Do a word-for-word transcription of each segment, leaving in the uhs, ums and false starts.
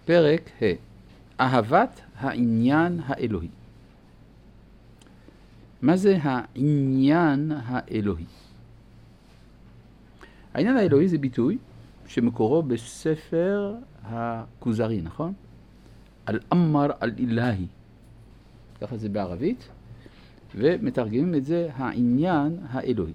פרק ה' אהבת העניין האלוהי. מה זה העניין האלוהי? העניין האלוהי זה ביטוי שמקורו בספר הכוזרי, נכון? אל-אמר אל-אלהי. ככה זה בערבית, ומתרגמים את זה העניין האלוהי.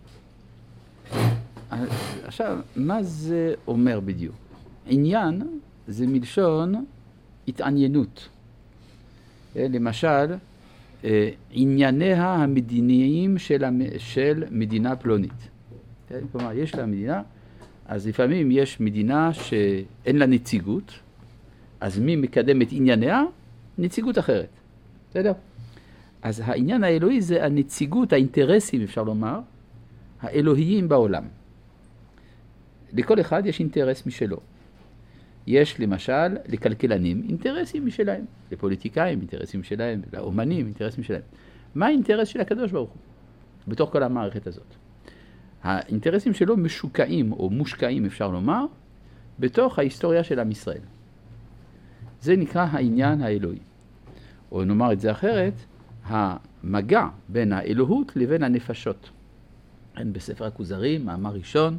עכשיו, מה זה אומר בדיוק? עניין זה מלשון התעניינות. למשל, ענייניה המדיניים של, של מדינה פלונית. כלומר, יש לה מדינה, אז לפעמים יש מדינה שאין לה נציגות, אז מי מקדם את ענייניה? נציגות אחרת. בסדר? אז העניין האלוהי זה הנציגות, האינטרסים, אפשר לומר, האלוהיים בעולם. לכל אחד יש אינטרס משלו. יש למשל לכלכלנים אינטרסים משלהם, לפוליטיקאים אינטרסים שלהם, לאומנים אינטרסים שלהם. מה האינטרס של הקדוש ברוך הוא? בתוך כל המערכת הזאת. האינטרסים שלו משוקעים או מושקעים, אפשר לומר, בתוך ההיסטוריה של עם ישראל. זה נקרא העניין האלוהי. או נאמר את זה אחרת, המגע בין האלוהות לבין הנפשות. אין בספר הכוזרי, מאמר ראשון,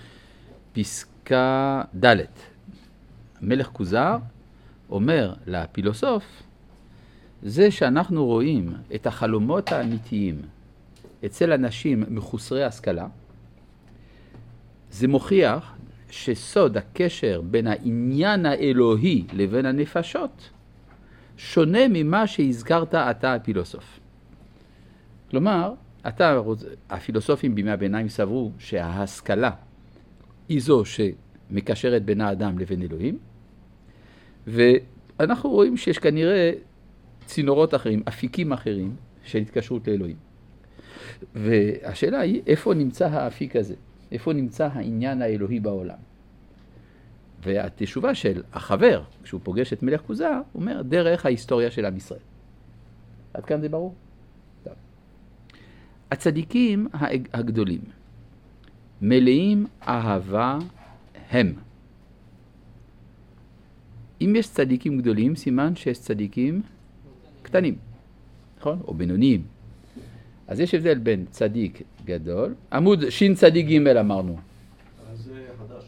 פסקה ד'. מלך כוזר אומר לפילוסוף, זה שאנחנו רואים את החלומות האמיתיים אצל אנשים מחוסרי השכלה, זה מוכיח שסוד הקשר בין העניין האלוהי לבין הנפשות שונה ממה שהזכרת אתה הפילוסוף. כלומר, אתה, הפילוסופים בימי הביניים סברו שההשכלה היא זו שמקשרת בין האדם לבין אלוהים, ואנחנו רואים שיש כנראה צינורות אחרים, אפיקים אחרים של התקשרות לאלוהים. והשאלה היא, איפה נמצא האפיק הזה? איפה נמצא העניין האלוהי בעולם? והתשובה של החבר, כשהוא פוגש את מלך כוזר, הוא אומר, דרך ההיסטוריה של עם ישראל. עד כאן זה ברור? טוב. הצדיקים הגדולים, מלאים אהבה הם. אם יש צדיקים גדולים, סימן שיש צדיקים קטנים, נכון? או בינוניים. אז יש הבדל בין צדיק גדול, עמוד שין צדיק ג' אמרנו. אז זה חדש.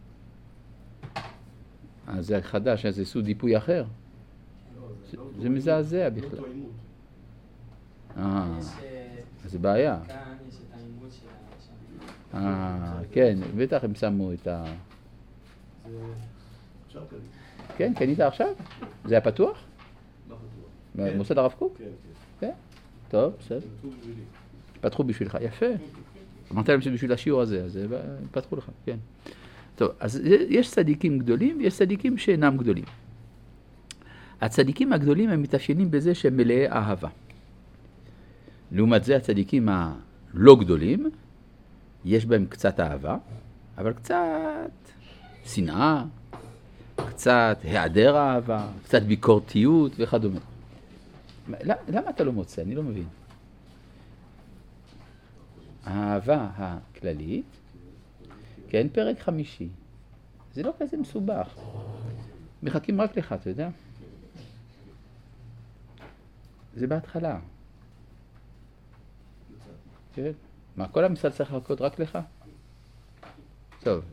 אז זה חדש, אז זה סוג דיפוי אחר. לא, זה, לא זה מזעזע בכלל. לא אותו עימות. אה, אז זה בעיה. כאן יש את העימות של אה, כן, בטח הם שמו את ה... זה... עכשיו קניתי. כן, קנית עכשיו? זה היה פתוח? לא פתוח. במוסד הרב קוק? כן, כן. טוב, בסדר. כן. פתחו בשבילי. פתחו בשבילך, יפה. אמרת להם שבשביל השיעור הזה, אז פתחו לך, כן. טוב, אז יש צדיקים גדולים ויש צדיקים שאינם גדולים. הצדיקים הגדולים הם מתאפיינים בזה שהם מלאי אהבה. לעומת זה הצדיקים הלא גדולים, יש בהם קצת אהבה, אבל קצת שנאה, קצת היעדר אהבה, קצת ביקורתיות וכדומה. למה אתה לא מוצא? אני לא מבין. האהבה הכללית, כן, פרק חמישי. זה לא כזה מסובך. מחכים רק לך, אתה יודע? זה בהתחלה. כן? מה, כל המשרד צריך לחכות רק לך? טוב.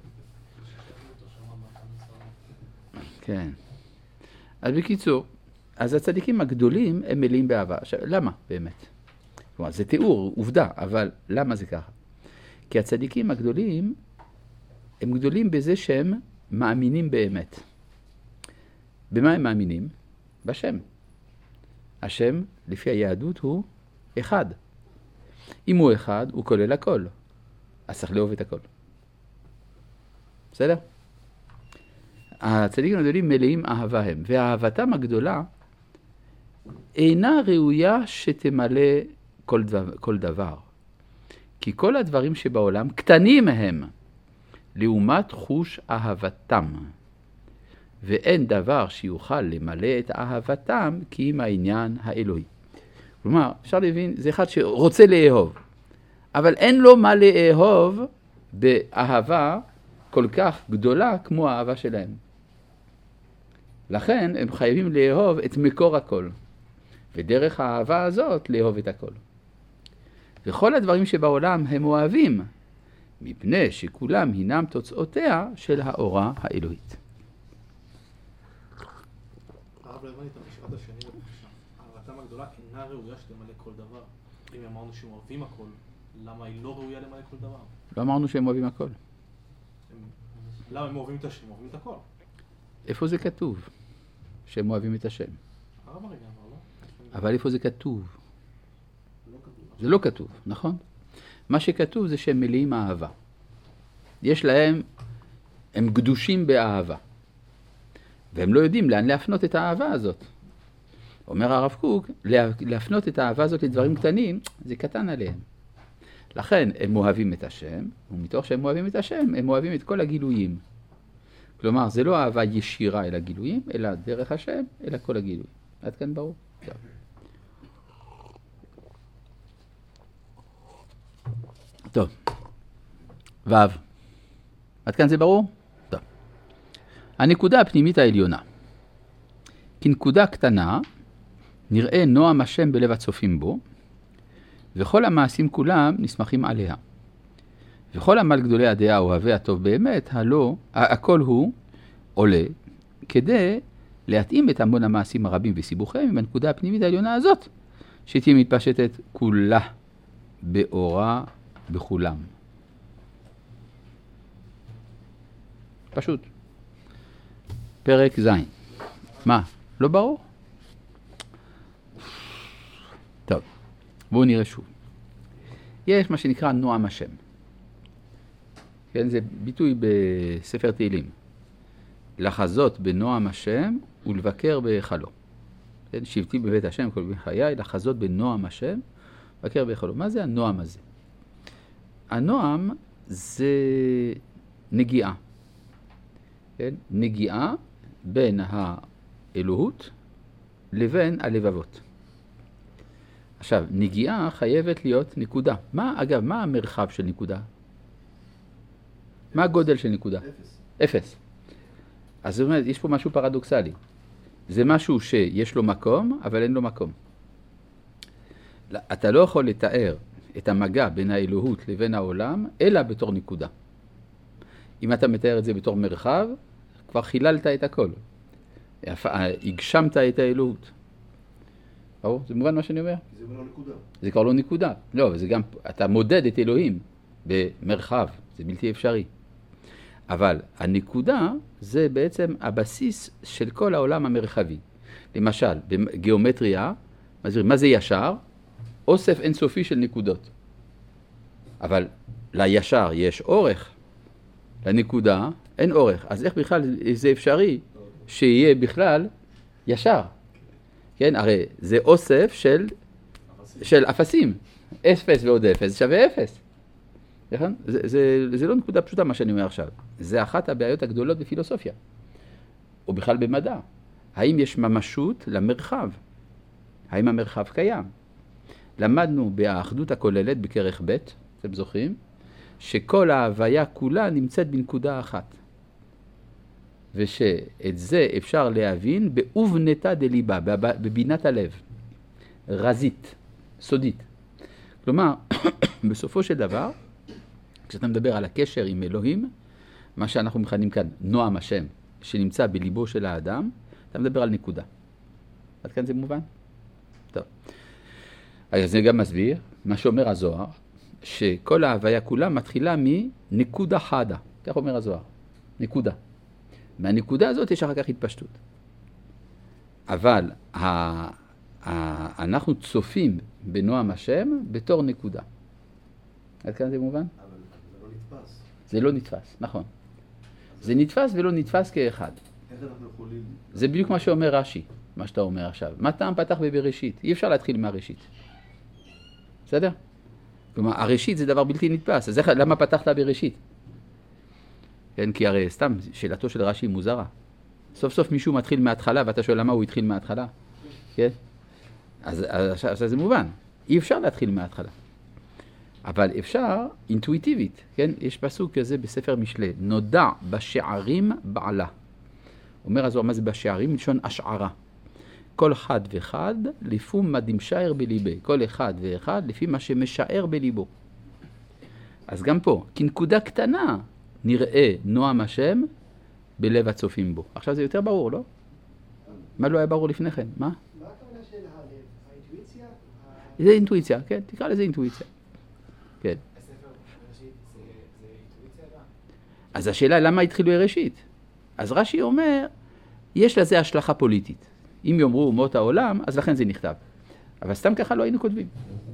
כן. אז בקיצור, אז הצדיקים הגדולים הם מלאים באהבה. עכשיו, למה באמת? כלומר, זה תיאור, עובדה, אבל למה זה ככה? כי הצדיקים הגדולים, הם גדולים בזה שהם מאמינים באמת. במה הם מאמינים? בשם. השם, לפי היהדות, הוא אחד. אם הוא אחד, הוא כולל הכל. אז צריך לאהוב את הכל. בסדר? הצדיקים הגדולים מלאים אהבה הם, ואהבתם הגדולה אינה ראויה שתמלא כל דבר, כל דבר. כי כל הדברים שבעולם קטנים הם, לעומת חוש אהבתם. ואין דבר שיוכל למלא את אהבתם כי אם העניין האלוהי. כלומר, אפשר להבין, זה אחד שרוצה לאהוב, אבל אין לו מה לאהוב באהבה כל כך גדולה כמו האהבה שלהם. לכן הם חייבים לאהוב את מקור הכל. ודרך האהבה הזאת לאהוב את הכל. וכל הדברים שבעולם הם אוהבים, מפני שכולם הינם תוצאותיה של האורה האלוהית. הרב לא הבנתי את המשפט השני בבקשה. אהבתם הגדולה אינה ראויה שתמלא כל דבר. אם אמרנו שהם אוהבים הכל, למה היא לא ראויה למלא כל דבר? לא אמרנו שהם אוהבים הכל. הם... למה הם אוהבים את השם? אוהבים את הכל. איפה זה כתוב? שהם אוהבים את השם. הרב הרגע אמר, לא? אבל איפה זה כתוב? לא כתוב. זה לא כתוב, נכון? מה שכתוב זה שהם מלאים אהבה. יש להם, הם גדושים באהבה. והם לא יודעים לאן להפנות את האהבה הזאת. אומר הרב קוק, להפנות את האהבה הזאת לדברים קטנים, זה קטן עליהם. לכן הם אוהבים את השם, ומתוך שהם אוהבים את השם, הם אוהבים את כל הגילויים. כלומר, זה לא אהבה ישירה אל הגילויים, אלא דרך השם, אלא כל הגילויים. עד כאן ברור? טוב. טוב. ו' עד כאן זה ברור? טוב. הנקודה הפנימית העליונה. כנקודה קטנה, נראה נועם השם בלב הצופים בו, וכל המעשים כולם נסמכים עליה. וכל עמל גדולי הדעה אוהבי הטוב באמת, הלא, הכל הוא עולה, כדי להתאים את המון המעשים הרבים וסיבוכים עם הנקודה הפנימית העליונה הזאת, שתהיה מתפשטת כולה באורה בכולם. פשוט. פרק ז'. מה? לא ברור? טוב, בואו נראה שוב. יש מה שנקרא נועם השם. כן, זה ביטוי בספר תהילים. לחזות בנועם השם ולבקר בהיכלו. כן, שבתי בבית השם כל בחיי, לחזות בנועם השם, לבקר בהיכלו. מה זה הנועם הזה? הנועם זה נגיעה. כן? נגיעה בין האלוהות לבין הלבבות. עכשיו, נגיעה חייבת להיות נקודה. מה, אגב, מה המרחב של נקודה? מה הגודל של נקודה? אפס. אפס. אז זאת אומרת, יש פה משהו פרדוקסלי. זה משהו שיש לו מקום, אבל אין לו מקום. אתה לא יכול לתאר את המגע בין האלוהות לבין העולם, אלא בתור נקודה. אם אתה מתאר את זה בתור מרחב, כבר חיללת את הכל. הגשמת את האלוהות. ברור? זה מובן מה שאני אומר? זה כבר לא נקודה. זה כבר לא נקודה. לא, זה גם, אתה מודד את אלוהים במרחב. זה בלתי אפשרי. אבל הנקודה זה בעצם הבסיס של כל העולם המרחבי. למשל, בגיאומטריה, מה זה ישר? אוסף אינסופי של נקודות. אבל לישר יש אורך, לנקודה אין אורך. אז איך בכלל זה אפשרי שיהיה בכלל ישר? כן, הרי זה אוסף של, של אפסים. אפס ועוד אפס שווה אפס. נכון? זה, זה, זה לא נקודה פשוטה מה שאני אומר עכשיו. זה אחת הבעיות הגדולות בפילוסופיה. או בכלל במדע. האם יש ממשות למרחב? האם המרחב קיים? למדנו באחדות הכוללת בכרך ב', אתם זוכרים? שכל ההוויה כולה נמצאת בנקודה אחת. ושאת זה אפשר להבין באובנתה דליבה, בבינת הלב. רזית, סודית. כלומר, בסופו של דבר, כשאתה מדבר על הקשר עם אלוהים, מה שאנחנו מכנים כאן נועם השם, שנמצא בליבו של האדם, אתה מדבר על נקודה. עד כאן זה מובן? טוב. אז זה גם מסביר, מה שאומר הזוהר, שכל ההוויה כולה מתחילה מנקודה חדה. כך אומר הזוהר. נקודה. מהנקודה הזאת יש אחר כך התפשטות. אבל ה... ה... אנחנו צופים בנועם השם בתור נקודה. עד כאן זה מובן? אבל זה לא נתפס. זה לא נתפס, נכון. זה נתפס ולא נתפס כאחד. איך אנחנו יכולים... זה בדיוק מה שאומר רש"י, מה שאתה אומר עכשיו. מה טעם פתח בבראשית? אי אפשר להתחיל מהראשית. בסדר? כלומר, הראשית זה דבר בלתי נתפס. אז איך, למה פתחת בראשית? כן, כי הרי סתם, שאלתו של רש"י מוזרה. סוף סוף מישהו מתחיל מההתחלה, ואתה שואל למה הוא התחיל מההתחלה. כן? אז, אז, אז זה מובן. אי אפשר להתחיל מההתחלה. אבל אפשר אינטואיטיבית, כן? יש פסוק כזה בספר משלי, נודע בשערים בעלה, אומר הזוהר מה זה בשערים? מלשון השערה. כל אחד ואחד לפי מה דמשער בליבי. כל אחד ואחד לפי מה שמשער בליבו. אז גם פה, כנקודה קטנה, נראה נועם השם בלב הצופים בו. עכשיו זה יותר ברור, לא? מה לא היה ברור לפני כן? מה? מה הכוונה של הלב? האינטואיציה? זה אינטואיציה, כן? תקרא לזה אינטואיציה. כן. הספר בראשית זה אינטואיציה גם? אז השאלה למה התחילו ראשית? אז רש"י אומר, יש לזה השלכה פוליטית. אם יאמרו אומות העולם, אז לכן זה נכתב. אבל סתם ככה לא היינו כותבים.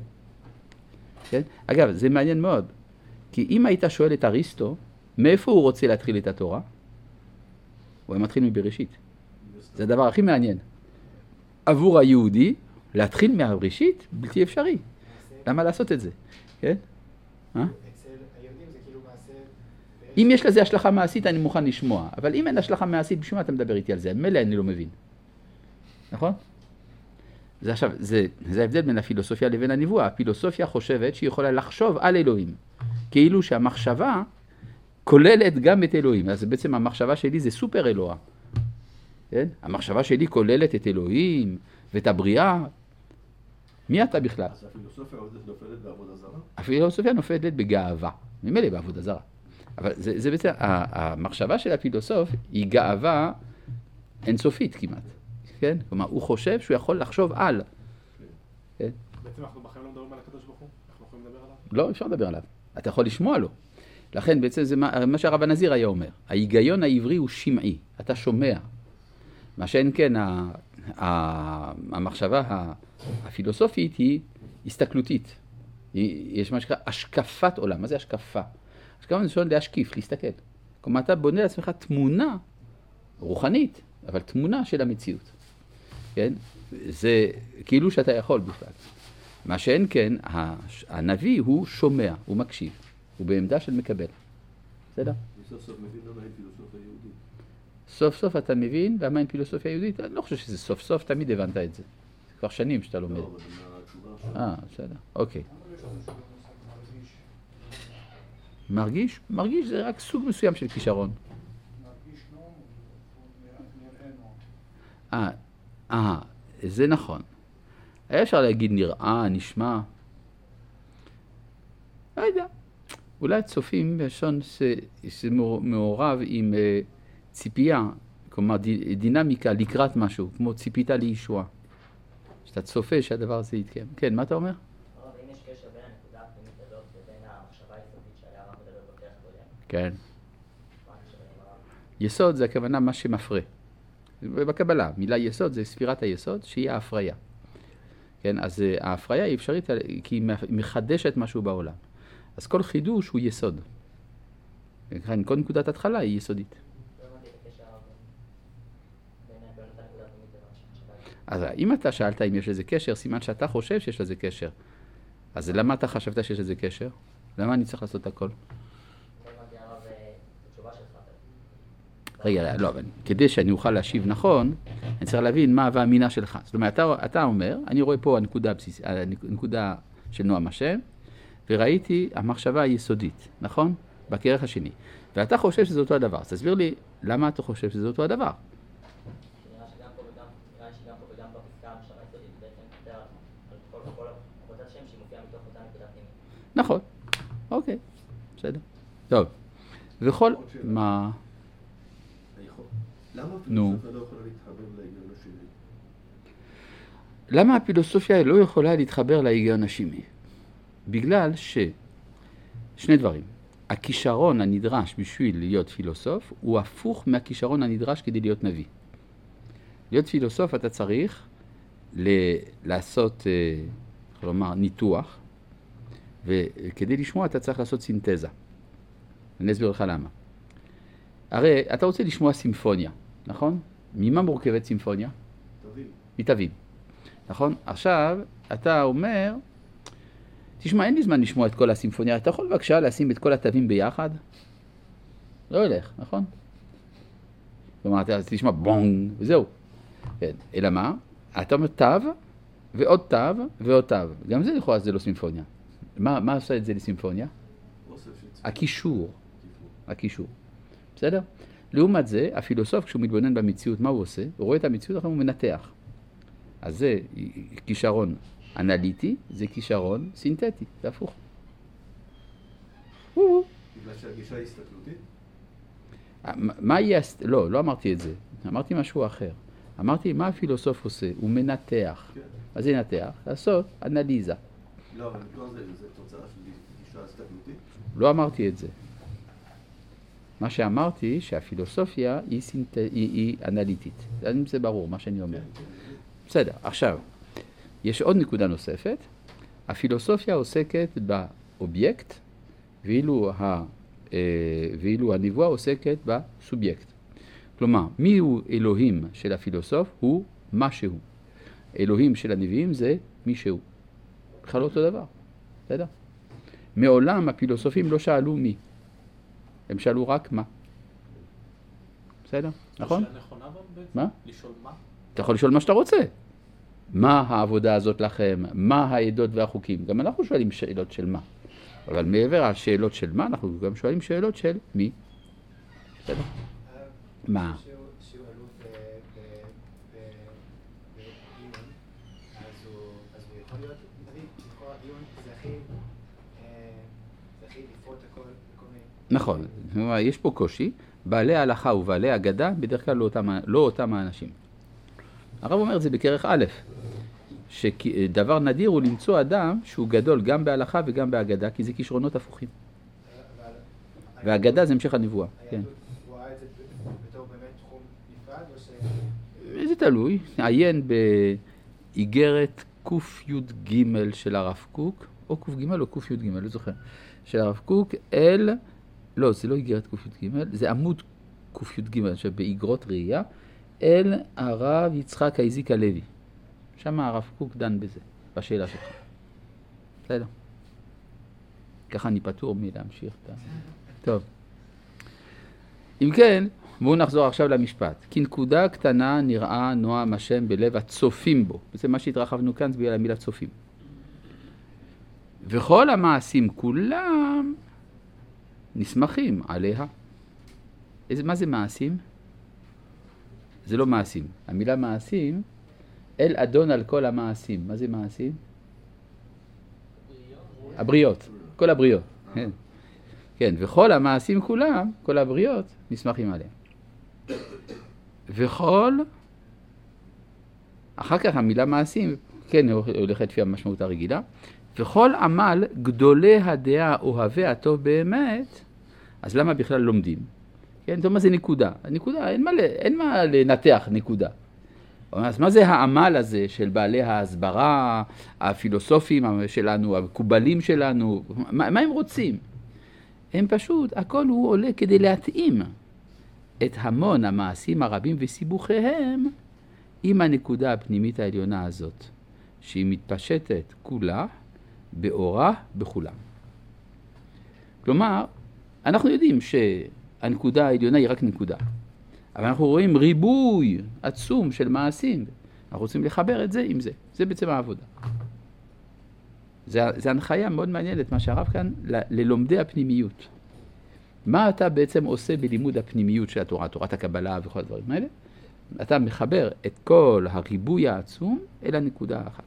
כן? אגב, זה מעניין מאוד. כי אם היית שואל את אריסטו, מאיפה הוא רוצה להתחיל את התורה? הוא היה מתחיל מבראשית. זה הדבר הכי מעניין. עבור היהודי, להתחיל מהבראשית בלתי אפשרי. למה לעשות את זה? כן? אצל היהודים זה כאילו מעשה... אם יש לזה השלכה מעשית, אני מוכן לשמוע. אבל אם אין השלכה מעשית, בשביל מה אתה מדבר איתי על זה? מלא אני לא מבין. נכון? זה עכשיו, זה, זה ההבדל בין הפילוסופיה לבין הנבואה. הפילוסופיה חושבת שהיא יכולה לחשוב על אלוהים. כאילו שהמחשבה כוללת גם את אלוהים. אז בעצם המחשבה שלי זה סופר אלוה. כן? המחשבה שלי כוללת את אלוהים ואת הבריאה. מי אתה בכלל? אז הפילוסופיה נופלת בעבודה זרה? הפילוסופיה נופלת בגאווה. ממילא בעבודה זרה. אבל זה, זה בעצם, המחשבה של הפילוסוף היא גאווה אינסופית כמעט. כן? כלומר, הוא חושב שהוא יכול לחשוב על. כן? בעצם אנחנו בחיים לא מדברים על הקדוש ברוך הוא? אנחנו יכולים לדבר עליו? לא, אפשר לדבר עליו. אתה יכול לשמוע לו. לכן בעצם זה מה, מה שהרב הנזיר היה אומר. ההיגיון העברי הוא שמעי. אתה שומע. מה שאין כן, ה, ה, המחשבה הפילוסופית היא הסתכלותית. היא, יש מה שנקרא השקפת עולם. מה זה השקפה? השקפה זה שונה להשקיף, להסתכל. כלומר, אתה בונה לעצמך תמונה רוחנית, אבל תמונה של המציאות. כן? זה כאילו שאתה יכול בכלל. מה שאין כן, הנביא הוא שומע, הוא מקשיב. הוא בעמדה של מקבל. בסדר? סוף סוף מבין למה אין פילוסופיה יהודית. סוף סוף אתה מבין למה אין פילוסופיה יהודית? אני לא חושב שזה סוף סוף, תמיד הבנת את זה. זה כבר שנים שאתה לומד. לא, אבל מהתשובה שלך. אה, בסדר, אוקיי. מרגיש? מרגיש זה רק סוג מסוים של כישרון. מרגיש נום, נראה נום. אה, אה, זה נכון. היה אפשר להגיד נראה, נשמע. לא יודע. אולי צופים בשון שזה מעורב עם ציפייה, כלומר דינמיקה לקראת משהו, כמו ציפיתה לישוע. שאתה צופה שהדבר הזה יתקיים. כן, מה אתה אומר? הרב, אם יש קשר בין הנקודה הפנימית הזאת לבין המחשבה היסודית שעליה הרב מדבר בפרק הקודם? כן. מה הקשר בין הרב? יסוד זה הכוונה מה שמפרה. בקבלה, מילה יסוד זה ספירת היסוד שהיא ההפריה. כן, אז ההפריה היא אפשרית כי היא מחדשת משהו בעולם. אז כל חידוש הוא יסוד. לכן כל נקודת התחלה היא יסודית. לא הבנתי את הקשר בין הנקודה הפנימית לבין אז אם אתה שאלת אם יש לזה קשר, סימן שאתה חושב שיש לזה קשר. אז למה אתה חשבת שיש לזה קשר? למה אני צריך לעשות הכל? לא הבנתי הרב את התשובה שלך. רגע, לא, אבל כדי שאני אוכל להשיב נכון, אני צריך להבין מה והמינה שלך. זאת אומרת, אתה, אתה אומר, אני רואה פה הנקודה, הבסיס, הנקודה של נועם השם, וראיתי המחשבה היסודית, נכון? בכרך השני. ואתה חושב שזה אותו הדבר. אז תסביר לי, למה אתה חושב שזה אותו הדבר? נראה שגם פה וגם, נראה שגם פה וגם בפסקה המחשבה היסודית בעצם יותר על כל כל עבודת שם שהיא מופיעה מתוך אותה נקודה פנימית. נכון. אוקיי, בסדר. טוב. וכל... מה... למה נו. הפילוסופיה לא יכולה להתחבר להיגיון השני? למה הפילוסופיה לא יכולה להתחבר להיגיון השני? בגלל ש... שני דברים. הכישרון הנדרש בשביל להיות פילוסוף הוא הפוך מהכישרון הנדרש כדי להיות נביא. להיות פילוסוף אתה צריך ל- לעשות, כלומר, ניתוח, וכדי לשמוע אתה צריך לעשות סינתזה. אני אסביר לך למה. הרי אתה רוצה לשמוע סימפוניה, נכון? ממה מורכבת סימפוניה? תבין. מתווים. נכון? עכשיו אתה אומר, תשמע, אין לי זמן לשמוע את כל הסימפוניה, אתה יכול בבקשה לשים את כל התווים ביחד? לא ילך, נכון? כלומר, אתה תשמע בונג, וזהו. כן, אלא מה? אתה אומר תו, ועוד תו, ועוד תו. גם זה לכאורה זה לא סימפוניה. מה, מה עושה את זה לסימפוניה? אוסף של הקישור. הקישור. בסדר? לעומת זה, הפילוסוף, כשהוא מתבונן במציאות, מה הוא עושה? הוא רואה את המציאות, אחרי הוא מנתח. אז זה כישרון אנליטי, זה כישרון סינתטי, זה הפוך. בגלל שהגישה היא הסתכלותית? מה יהיה... לא, לא אמרתי את זה. אמרתי משהו אחר. אמרתי, מה הפילוסוף עושה? הוא מנתח. מה זה נתח? לעשות אנליזה. לא, אבל לא זה, זה תוצאה של גישה הסתכלותית? לא אמרתי את זה. מה שאמרתי, שהפילוסופיה היא, סינט... היא, היא אנליטית. זה ברור, מה שאני אומר. בסדר, עכשיו, יש עוד נקודה נוספת. הפילוסופיה עוסקת באובייקט, ואילו, ה... ואילו הנבואה עוסקת בסובייקט. כלומר, מי הוא אלוהים של הפילוסוף? הוא מה שהוא. אלוהים של הנביאים זה מי שהוא. בכלל אותו דבר. בסדר? מעולם הפילוסופים לא שאלו מי. הם שאלו רק מה. בסדר? נכון? שאלה נכונה בעצם? מה? לשאול מה? אתה יכול לשאול מה שאתה רוצה. מה העבודה הזאת לכם? מה העדות והחוקים? גם אנחנו שואלים שאלות של מה. אבל מעבר השאלות של מה, אנחנו גם שואלים שאלות של מי. בסדר? מה? שהוא אלוף בעיון, אז הוא יכול להיות, נביא, לקרוא עיון, זה הכי, זה הכי לפרוט הכל, כל מיני... נכון, יש פה קושי. בעלי ההלכה ובעלי אגדה בדרך כלל לא אותם, לא אותם האנשים. הרב אומר את זה בכרך א', שדבר נדיר הוא למצוא אדם שהוא גדול גם בהלכה וגם באגדה, כי זה כישרונות הפוכים. והאגדה זה המשך הנבואה. כן. הוא ראה את זה בתור באמת תחום נפרד או ש... זה תלוי. עיין באיגרת ק"י"ג של הרב קוק, או ק"ג או ק"י"ג, לא זוכר, של הרב קוק, אל... לא, זה לא איגרת ק"י"ג, זה עמוד ק"י"ג, עכשיו באיגרות ראייה, אל הרב יצחק אייזיק הלוי. שם הרב קוק דן בזה, בשאלה שלך. בסדר. ככה אני פטור מלהמשיך את ה... טוב. אם כן, בואו נחזור עכשיו למשפט. כנקודה קטנה נראה נועם השם בלב הצופים בו. זה מה שהתרחבנו כאן, זה בגלל המילה צופים. וכל המעשים כולם נסמכים עליה. איזה, מה זה מעשים? זה לא מעשים. המילה מעשים, אל אדון על כל המעשים. מה זה מעשים? הבריות. כל הבריות. כן. כן, וכל המעשים כולם, כל הבריות, נסמכים עליהם. וכל, אחר כך המילה מעשים, כן, הולכת לפי המשמעות הרגילה, וכל עמל גדולי הדעה אוהבי הטוב באמת, אז למה בכלל לומדים? כן, זאת אומרת, זה נקודה. הנקודה, אין מה, אין מה לנתח נקודה. אז מה זה העמל הזה של בעלי ההסברה, הפילוסופים שלנו, המקובלים שלנו, מה, מה הם רוצים? הם פשוט, הכל הוא עולה כדי להתאים את המון המעשים הרבים וסיבוכיהם עם הנקודה הפנימית העליונה הזאת, שהיא מתפשטת כולה באורה בכולם. כלומר, אנחנו יודעים שהנקודה העליונה היא רק נקודה, אבל אנחנו רואים ריבוי עצום של מעשים, אנחנו רוצים לחבר את זה עם זה, זה בעצם העבודה. זה, זה הנחיה מאוד מעניינת, מה שהרב כאן, ל, ללומדי הפנימיות. מה אתה בעצם עושה בלימוד הפנימיות של התורה, תורת הקבלה וכל הדברים האלה? אתה מחבר את כל הריבוי העצום אל הנקודה האחת.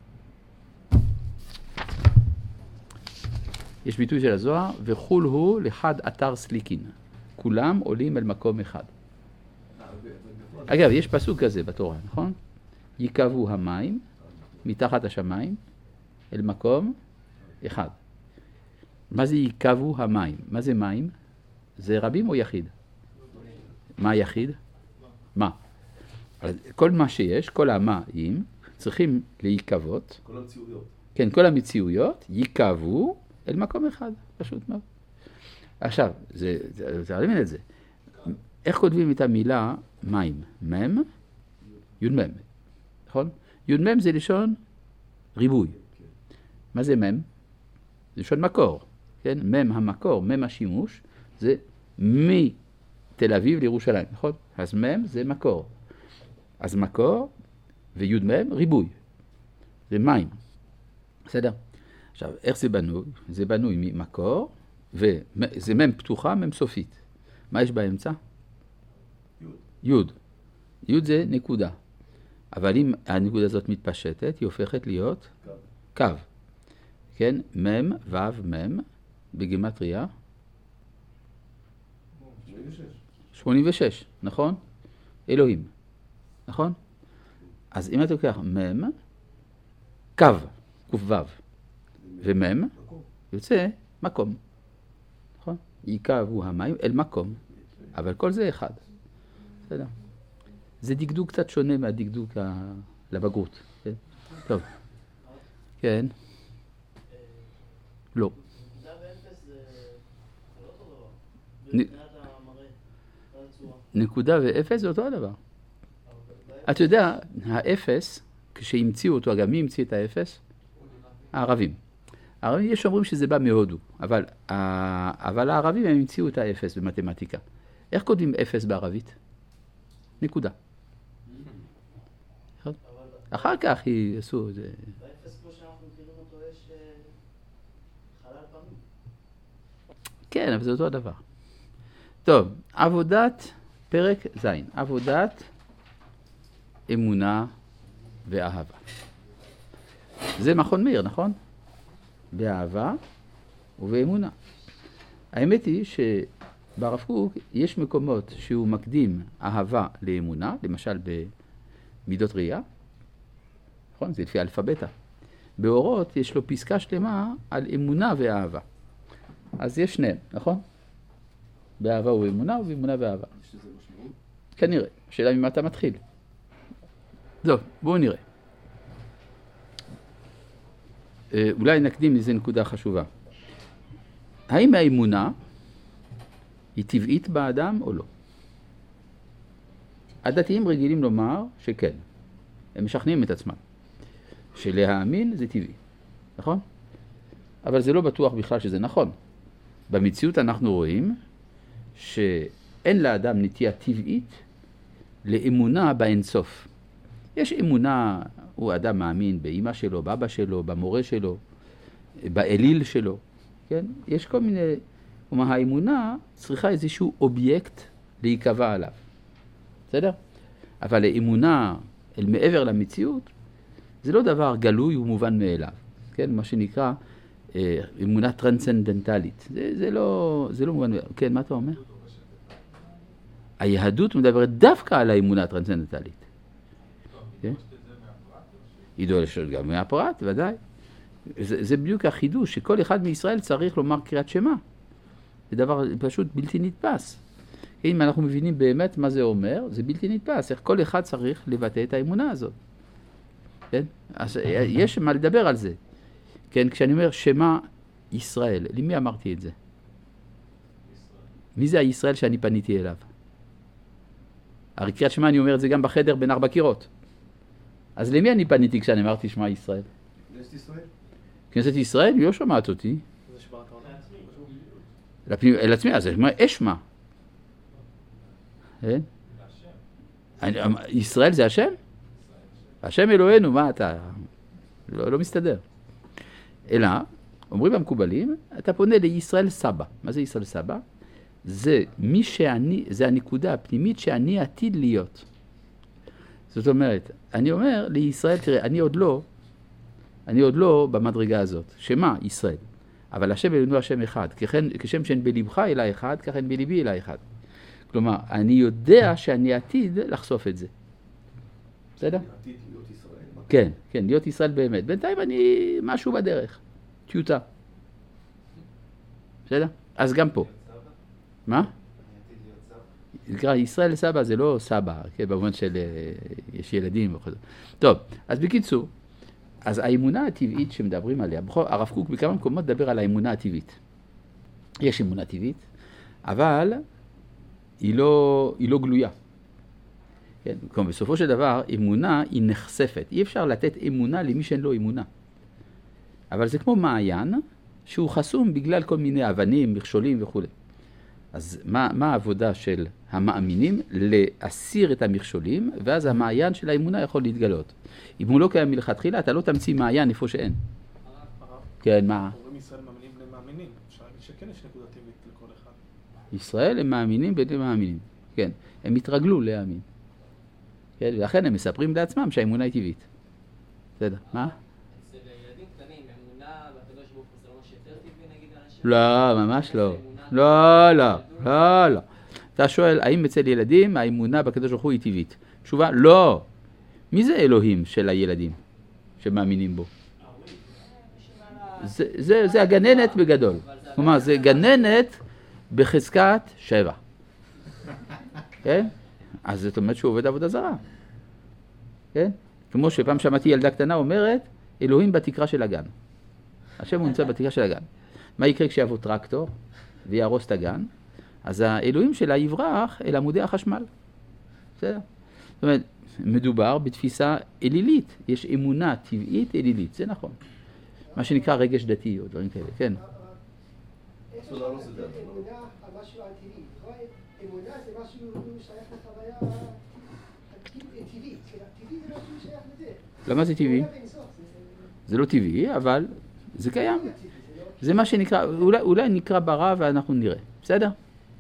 יש ביטוי של הזוהר, וכול הוא לחד אתר סליקין. כולם עולים אל מקום אחד. אגב, יש פסוק כזה בתורה, נכון? יקבו המים מתחת השמיים אל מקום אחד. מה זה יקבו המים? מה זה מים? זה רבים או יחיד? מה יחיד? מה? כל מה שיש, כל המים, צריכים להיקוות. כל המציאויות. כן, כל המציאויות יקבו אל מקום אחד, פשוט מאוד. עכשיו, זה, זה, זה עלימן את זה. איך כותבים את המילה מים? מם? יוד מם. נכון? יוד מם זה לשון ריבוי. מה זה מם? זה לשון מקור. כן? מם המקור, מם השימוש, זה מתל אביב לירושלים, נכון? אז מם זה מקור. אז מקור ויוד מם ריבוי. זה מים. בסדר? עכשיו, איך זה בנוי? זה בנוי ממקור, וזה מם פתוחה, מם סופית. מה יש באמצע? יוד. יוד זה נקודה. אבל אם הנקודה הזאת מתפשטת, היא הופכת להיות קו. כן? מם, וו, מם, בגימטריה. שמונים ושש, נכון? אלוהים. נכון? אז אם אתה לוקח מם, קו, קוף וו, ומם, יוצא מקום. נכון? יקבו המים אל מקום. אבל כל זה אחד. בסדר. זה דקדוק קצת שונה מהדקדוק ה... לבגרות. כן? טוב. כן. לא. נקודה ואפס זה לא אותו דבר. מבחינת המראה, הצורה. נקודה ואפס זה אותו הדבר. אתה יודע, האפס, כשהמציאו אותו, אגב, מי המציא את האפס? הערבים. הערבים, יש אומרים שזה בא מהודו, אבל, אבל הערבים הם המציאו את האפס במתמטיקה. איך כותבים אפס בערבית? נקודה. אחר כך עשו את זה. באפס כמו שאנחנו מכירים אותו יש חלל פעמים. כן, אבל זה אותו הדבר. טוב, עבודת פרק ז', עבודת אמונה ואהבה. זה מכון מאיר, נכון? באהבה ובאמונה. האמת היא שברב קוק יש מקומות שהוא מקדים אהבה לאמונה, למשל במידות ראייה, נכון? זה לפי אלפביתה. באורות יש לו פסקה שלמה על אמונה ואהבה. אז יש שניהם, נכון? באהבה ובאמונה ובאמונה ואהבה. יש לזה משמעות? כנראה. השאלה ממה אתה מתחיל. טוב, בואו נראה. אולי נקדים איזו נקודה חשובה. האם האמונה היא טבעית באדם או לא? הדתיים רגילים לומר שכן. הם משכנעים את עצמם. שלהאמין זה טבעי. נכון? אבל זה לא בטוח בכלל שזה נכון. במציאות אנחנו רואים שאין לאדם נטייה טבעית לאמונה באינסוף. יש אמונה, הוא אדם מאמין באמא שלו, באבא שלו, במורה שלו, באליל שלו, כן? יש כל מיני, כלומר האמונה צריכה איזשהו אובייקט להיקבע עליו, בסדר? אבל האמונה אל מעבר למציאות, זה לא דבר גלוי ומובן מאליו, כן? מה שנקרא אה, אמונה טרנסצנדנטלית, זה, זה, לא, זה לא מובן מאליו, כן? מה אתה אומר? היהדות מדברת דווקא על האמונה הטרנסצנדנטלית. היא דורשת גם מהפרט, ודאי. זה, זה בדיוק החידוש, שכל אחד מישראל צריך לומר קריאת שמע. זה דבר פשוט בלתי נתפס. אם אנחנו מבינים באמת מה זה אומר, זה בלתי נתפס. איך כל אחד צריך לבטא את האמונה הזאת. כן? אז יש מה לדבר על זה. כן, כשאני אומר שמע ישראל, למי אמרתי את זה? מי זה הישראל שאני פניתי אליו? הרי קריאת שמע אני אומר את זה גם בחדר בין ארבע קירות. אז למי אני פניתי כשאני אמרתי שמע ישראל? כנסת ישראל? כנסת ישראל? היא לא שומעת אותי. זה שברת לעצמי. לעצמי, אז זה אומר אשמה. ישראל זה השם? השם אלוהינו, מה אתה? לא, לא מסתדר. אלא, אומרים המקובלים, אתה פונה לישראל סבא. מה זה ישראל סבא? זה מי שאני, זה הנקודה הפנימית שאני עתיד להיות. זאת אומרת, אני אומר לישראל, תראה, אני עוד לא, אני עוד לא במדרגה הזאת. שמה? ישראל. אבל השם אלוהינו השם אחד. ככן, כשם שאין בלבך אלא אחד, ככן בליבי אלא אחד. כלומר, אני יודע שאני עתיד לחשוף את זה. בסדר? עתיד להיות ישראל. כן, כן, להיות ישראל באמת. בינתיים אני משהו בדרך. טיוטה. בסדר? אז גם פה. מה? נקרא ישראל סבא, זה לא סבא, כן, במובן של יש ילדים וכו'. טוב, אז בקיצור, אז האמונה הטבעית שמדברים עליה, הרב קוק בכמה מקומות מדבר על האמונה הטבעית. יש אמונה טבעית, אבל היא לא, היא לא גלויה. כן, כלומר, בסופו של דבר, אמונה היא נחשפת. אי אפשר לתת אמונה למי שאין לו אמונה. אבל זה כמו מעיין שהוא חסום בגלל כל מיני אבנים, מכשולים וכו'. אז מה, מה העבודה של המאמינים? להסיר את המכשולים, ואז המעיין של האמונה יכול להתגלות. אם הוא לא קיים מלכתחילה, אתה לא תמציא מעיין איפה שאין. כן, מה? אומרים ישראל מאמינים בני מאמינים. אפשר להגיד שכן יש נקודה טבעית לכל אחד. ישראל הם מאמינים בני מאמינים, כן. הם התרגלו להאמין. כן? ולכן הם מספרים לעצמם שהאמונה היא טבעית. בסדר, מה? אצל ילדים קטנים, אמונה בקדוש ברוך הוא זה ממש יותר טבעי נגיד אנשים? לא, ממש לא. לא, לא, לא, לא. אתה שואל, האם אצל ילדים האמונה בקדוש ברוך הוא היא טבעית? תשובה, לא. מי זה אלוהים של הילדים שמאמינים בו? זה, זה, זה הגננת בגדול. כלומר, זה גננת בחזקת שבע. כן? אז זאת אומרת שהוא עובד עבודה זרה. כן? כמו שפעם שמעתי ילדה קטנה אומרת, אלוהים בתקרה של הגן. השם הוא נמצא בתקרה של הגן. מה יקרה כשיבוא טרקטור ויהרוס את הגן? אז האלוהים שלה יברח אל עמודי החשמל. בסדר? זאת אומרת, מדובר בתפיסה אלילית. יש אמונה טבעית אלילית, זה נכון. מה שנקרא רגש דתי או דברים כאלה, כן. אמונה על משהו הטבעי. אמונה זה משהו שייך לחוויה טבעית. טבעי זה משהו שייך לזה. למה זה טבעי? זה לא טבעי, אבל זה קיים. זה מה שנקרא, אולי, אולי נקרא ברע ואנחנו נראה. בסדר?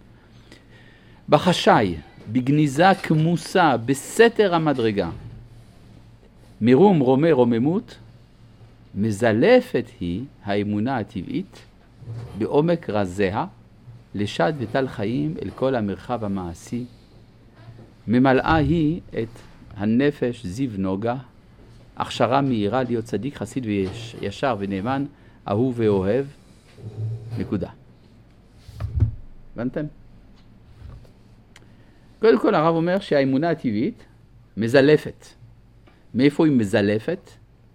בחשאי, בגניזה כמוסה, בסתר המדרגה, מרום רומי רוממות, מזלפת היא האמונה הטבעית בעומק רזיה, לשד וטל חיים אל כל המרחב המעשי. ממלאה היא את הנפש זיו נוגה, הכשרה מהירה להיות צדיק, חסיד וישר ונאמן, אהוב ואוהב, נקודה. הבנתם? קודם כל הרב אומר שהאמונה הטבעית מזלפת. מאיפה היא מזלפת?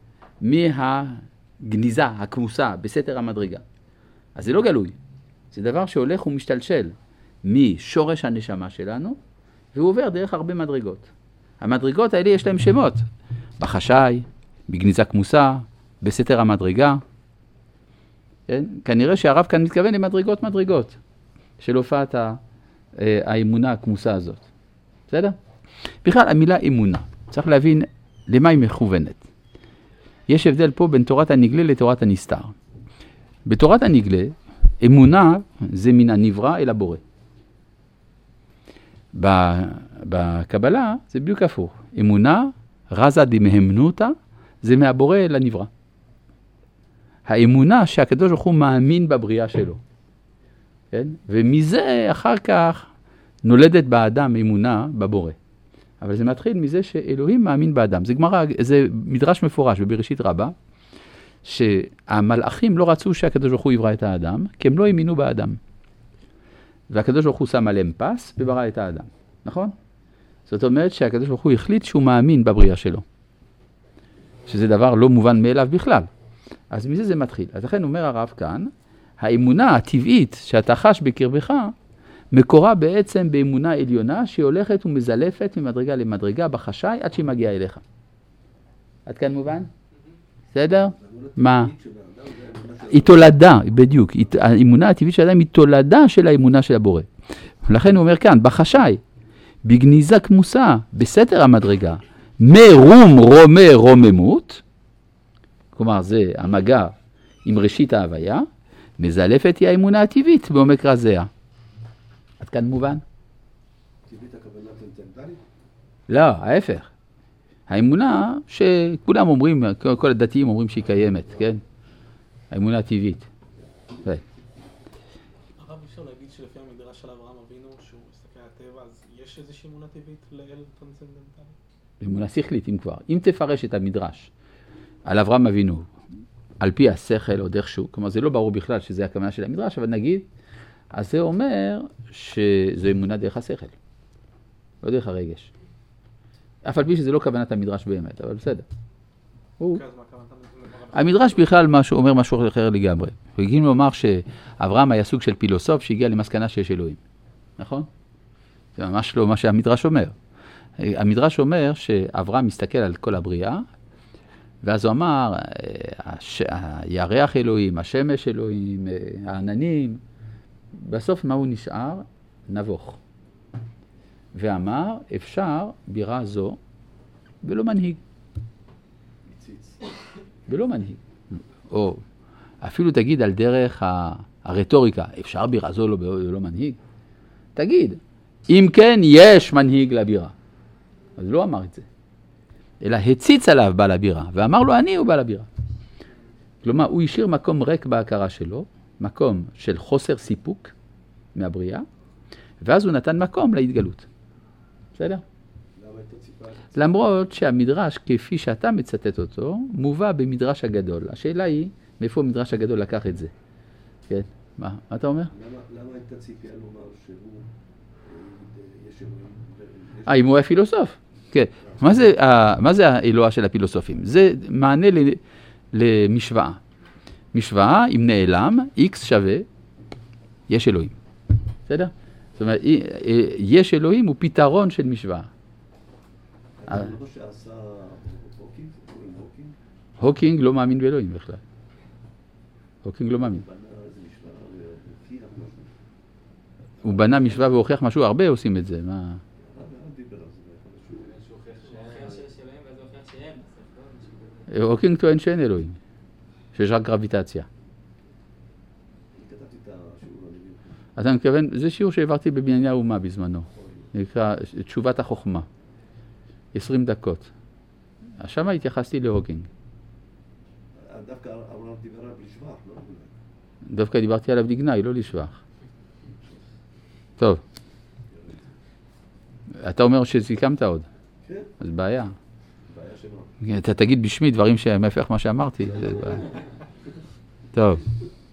מהגניזה, הכמוסה, בסתר המדרגה. אז זה לא גלוי. זה דבר שהולך ומשתלשל משורש הנשמה שלנו, והוא עובר דרך הרבה מדרגות. המדרגות האלה יש להם שמות. בחשאי, בגניזה כמוסה, בסתר המדרגה. כן? כנראה שהרב כאן מתכוון למדרגות מדרגות של הופעת האמונה הכמוסה הזאת. בסדר? בכלל, המילה אמונה, צריך להבין למה היא מכוונת. יש הבדל פה בין תורת הנגלה לתורת הנסתר. בתורת הנגלה, אמונה זה מן הנברא אל הבורא. בקבלה זה בדיוק הפוך. אמונה, רזה דמהמנותה, זה מהבורא אל הנברא. האמונה שהקדוש ברוך הוא מאמין בבריאה שלו. כן? ומזה אחר כך נולדת באדם אמונה בבורא. אבל זה מתחיל מזה שאלוהים מאמין באדם. זה גמרא, זה מדרש מפורש בבראשית רבה, שהמלאכים לא רצו שהקדוש ברוך הוא יברא את האדם, כי הם לא האמינו באדם. והקדוש ברוך הוא שם עליהם פס וברא את האדם. נכון? זאת אומרת שהקדוש ברוך הוא החליט שהוא מאמין בבריאה שלו. שזה דבר לא מובן מאליו בכלל. אז מזה זה מתחיל. אז לכן אומר הרב כאן, האמונה הטבעית שאתה חש בקרבך, מקורה בעצם באמונה עליונה שהולכת ומזלפת ממדרגה למדרגה בחשאי עד שהיא מגיעה אליך. עד כאן מובן? בסדר? מה? היא תולדה, בדיוק. האמונה הטבעית של האדם היא תולדה של האמונה של הבורא. לכן הוא אומר כאן, בחשאי, בגניזה כמוסה, בסתר המדרגה, מרום רומי רוממות, כלומר זה המגע עם ראשית ההוויה, מזלפת היא האמונה הטבעית בעומק רזיה. עד כאן מובן? טבעית הכוונה טרנסצנדנטלית? לא, ההפך. האמונה שכולם אומרים, כל הדתיים אומרים שהיא קיימת, כן? האמונה הטבעית. הרב, אפשר להגיד שלפי המדרש של אברהם אבינו, שהוא מסתכל על הטבע, אז יש איזושהי אמונה טבעית לאל טרנסצנדנטלי? אמונה שכלית, אם כבר. אם תפרש את המדרש על אברהם אבינו, על פי השכל או דרכשהו, כלומר זה לא ברור בכלל שזה הכוונה של המדרש, אבל נגיד, אז זה אומר שזו אמונה דרך השכל, לא דרך הרגש. אף על פי שזה לא כוונת המדרש באמת, אבל בסדר. הוא... המדרש בכלל משהו, אומר משהו אחר לגמרי. והגיעים לומר שאברהם היה סוג של פילוסוף שהגיע למסקנה שיש אלוהים. נכון? זה ממש לא מה שהמדרש אומר. המדרש אומר שאברהם מסתכל על כל הבריאה, ואז הוא אמר, הש... הירח אלוהים, השמש אלוהים, העננים, בסוף מה הוא נשאר? נבוך. ואמר, אפשר בירה זו ולא מנהיג. ולא מנהיג. או אפילו תגיד על דרך הרטוריקה, אפשר בירה זו ולא מנהיג. תגיד, אם כן, יש מנהיג לבירה. אז לא אמר את זה. אלא הציץ עליו בעל הבירה, ואמר לו, אני הוא בעל הבירה. כלומר, הוא השאיר מקום ריק בהכרה שלו, מקום של חוסר סיפוק מהבריאה, ואז הוא נתן מקום להתגלות. בסדר? למרות שהמדרש, כפי שאתה מצטט אותו, מובא במדרש הגדול. השאלה היא, מאיפה המדרש הגדול לקח את זה? כן? מה? מה אתה אומר? למה הייתה ציפייה לומר שהוא, יש אלוהים? אה, אם הוא היה פילוסוף. כן. מה זה, מה זה האלוה של הפילוסופים? זה מענה למשוואה. משוואה, אם נעלם, X שווה, יש אלוהים. בסדר? זאת אומרת, יש אלוהים הוא פתרון של משוואה. אתה לא שעשה הוקינג? הוקינג לא מאמין באלוהים בכלל. הוקינג לא מאמין. הוא בנה משוואה והוכיח משהו, הרבה עושים את זה. מה? הוקינג טוען שאין אלוהים, שיש רק גרביטציה. אתה מתכוון, זה שיעור שהעברתי בבנייני האומה בזמנו, נקרא תשובת החוכמה, עשרים דקות. שם התייחסתי להוקינג. דווקא אברהם דיבר עליו לשבח, לא? דווקא דיברתי עליו לגנאי, לא לשבח. טוב. אתה אומר שסיכמת עוד? כן. אז בעיה. בעיה שמה. אתה תגיד בשמי דברים שמהפך מה שאמרתי. טוב.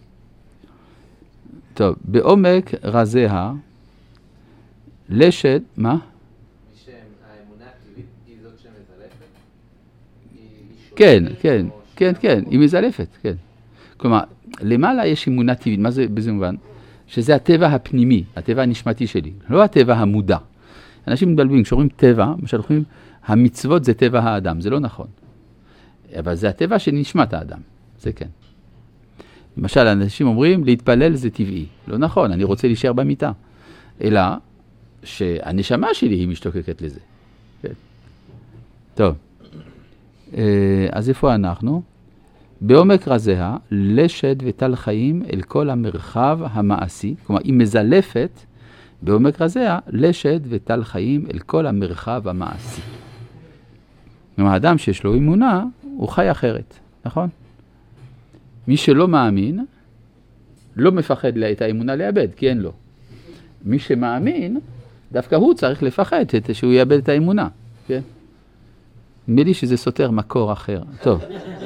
טוב, בעומק רזיה, לשד, מה? האמונה הטבעית היא זאת שמזלפת? כן, כן, כן, כן, היא מזלפת, כן. כלומר, למעלה יש אמונה טבעית, מה זה בזה מובן? שזה הטבע הפנימי, הטבע הנשמתי שלי, לא הטבע המודע. אנשים מתבלבלים, כשאומרים טבע, מה שאנחנו המצוות זה טבע האדם, זה לא נכון. אבל זה הטבע של נשמת האדם, זה כן. למשל, אנשים אומרים, להתפלל זה טבעי. לא נכון, אני רוצה להישאר במיטה. אלא שהנשמה שלי היא משתוקקת לזה. כן. טוב. אז איפה אנחנו? בעומק רזיה, לשד וטל חיים אל כל המרחב המעשי. כלומר, היא מזלפת בעומק רזיה, לשד וטל חיים אל כל המרחב המעשי. כלומר, האדם שיש לו אמונה, הוא חי אחרת. נכון? מי שלא מאמין, לא מפחד את האמונה לאבד, כי אין לו. מי שמאמין, דווקא הוא צריך לפחד שהוא יאבד את האמונה. כן? נדמה לי שזה סותר מקור אחר. טוב.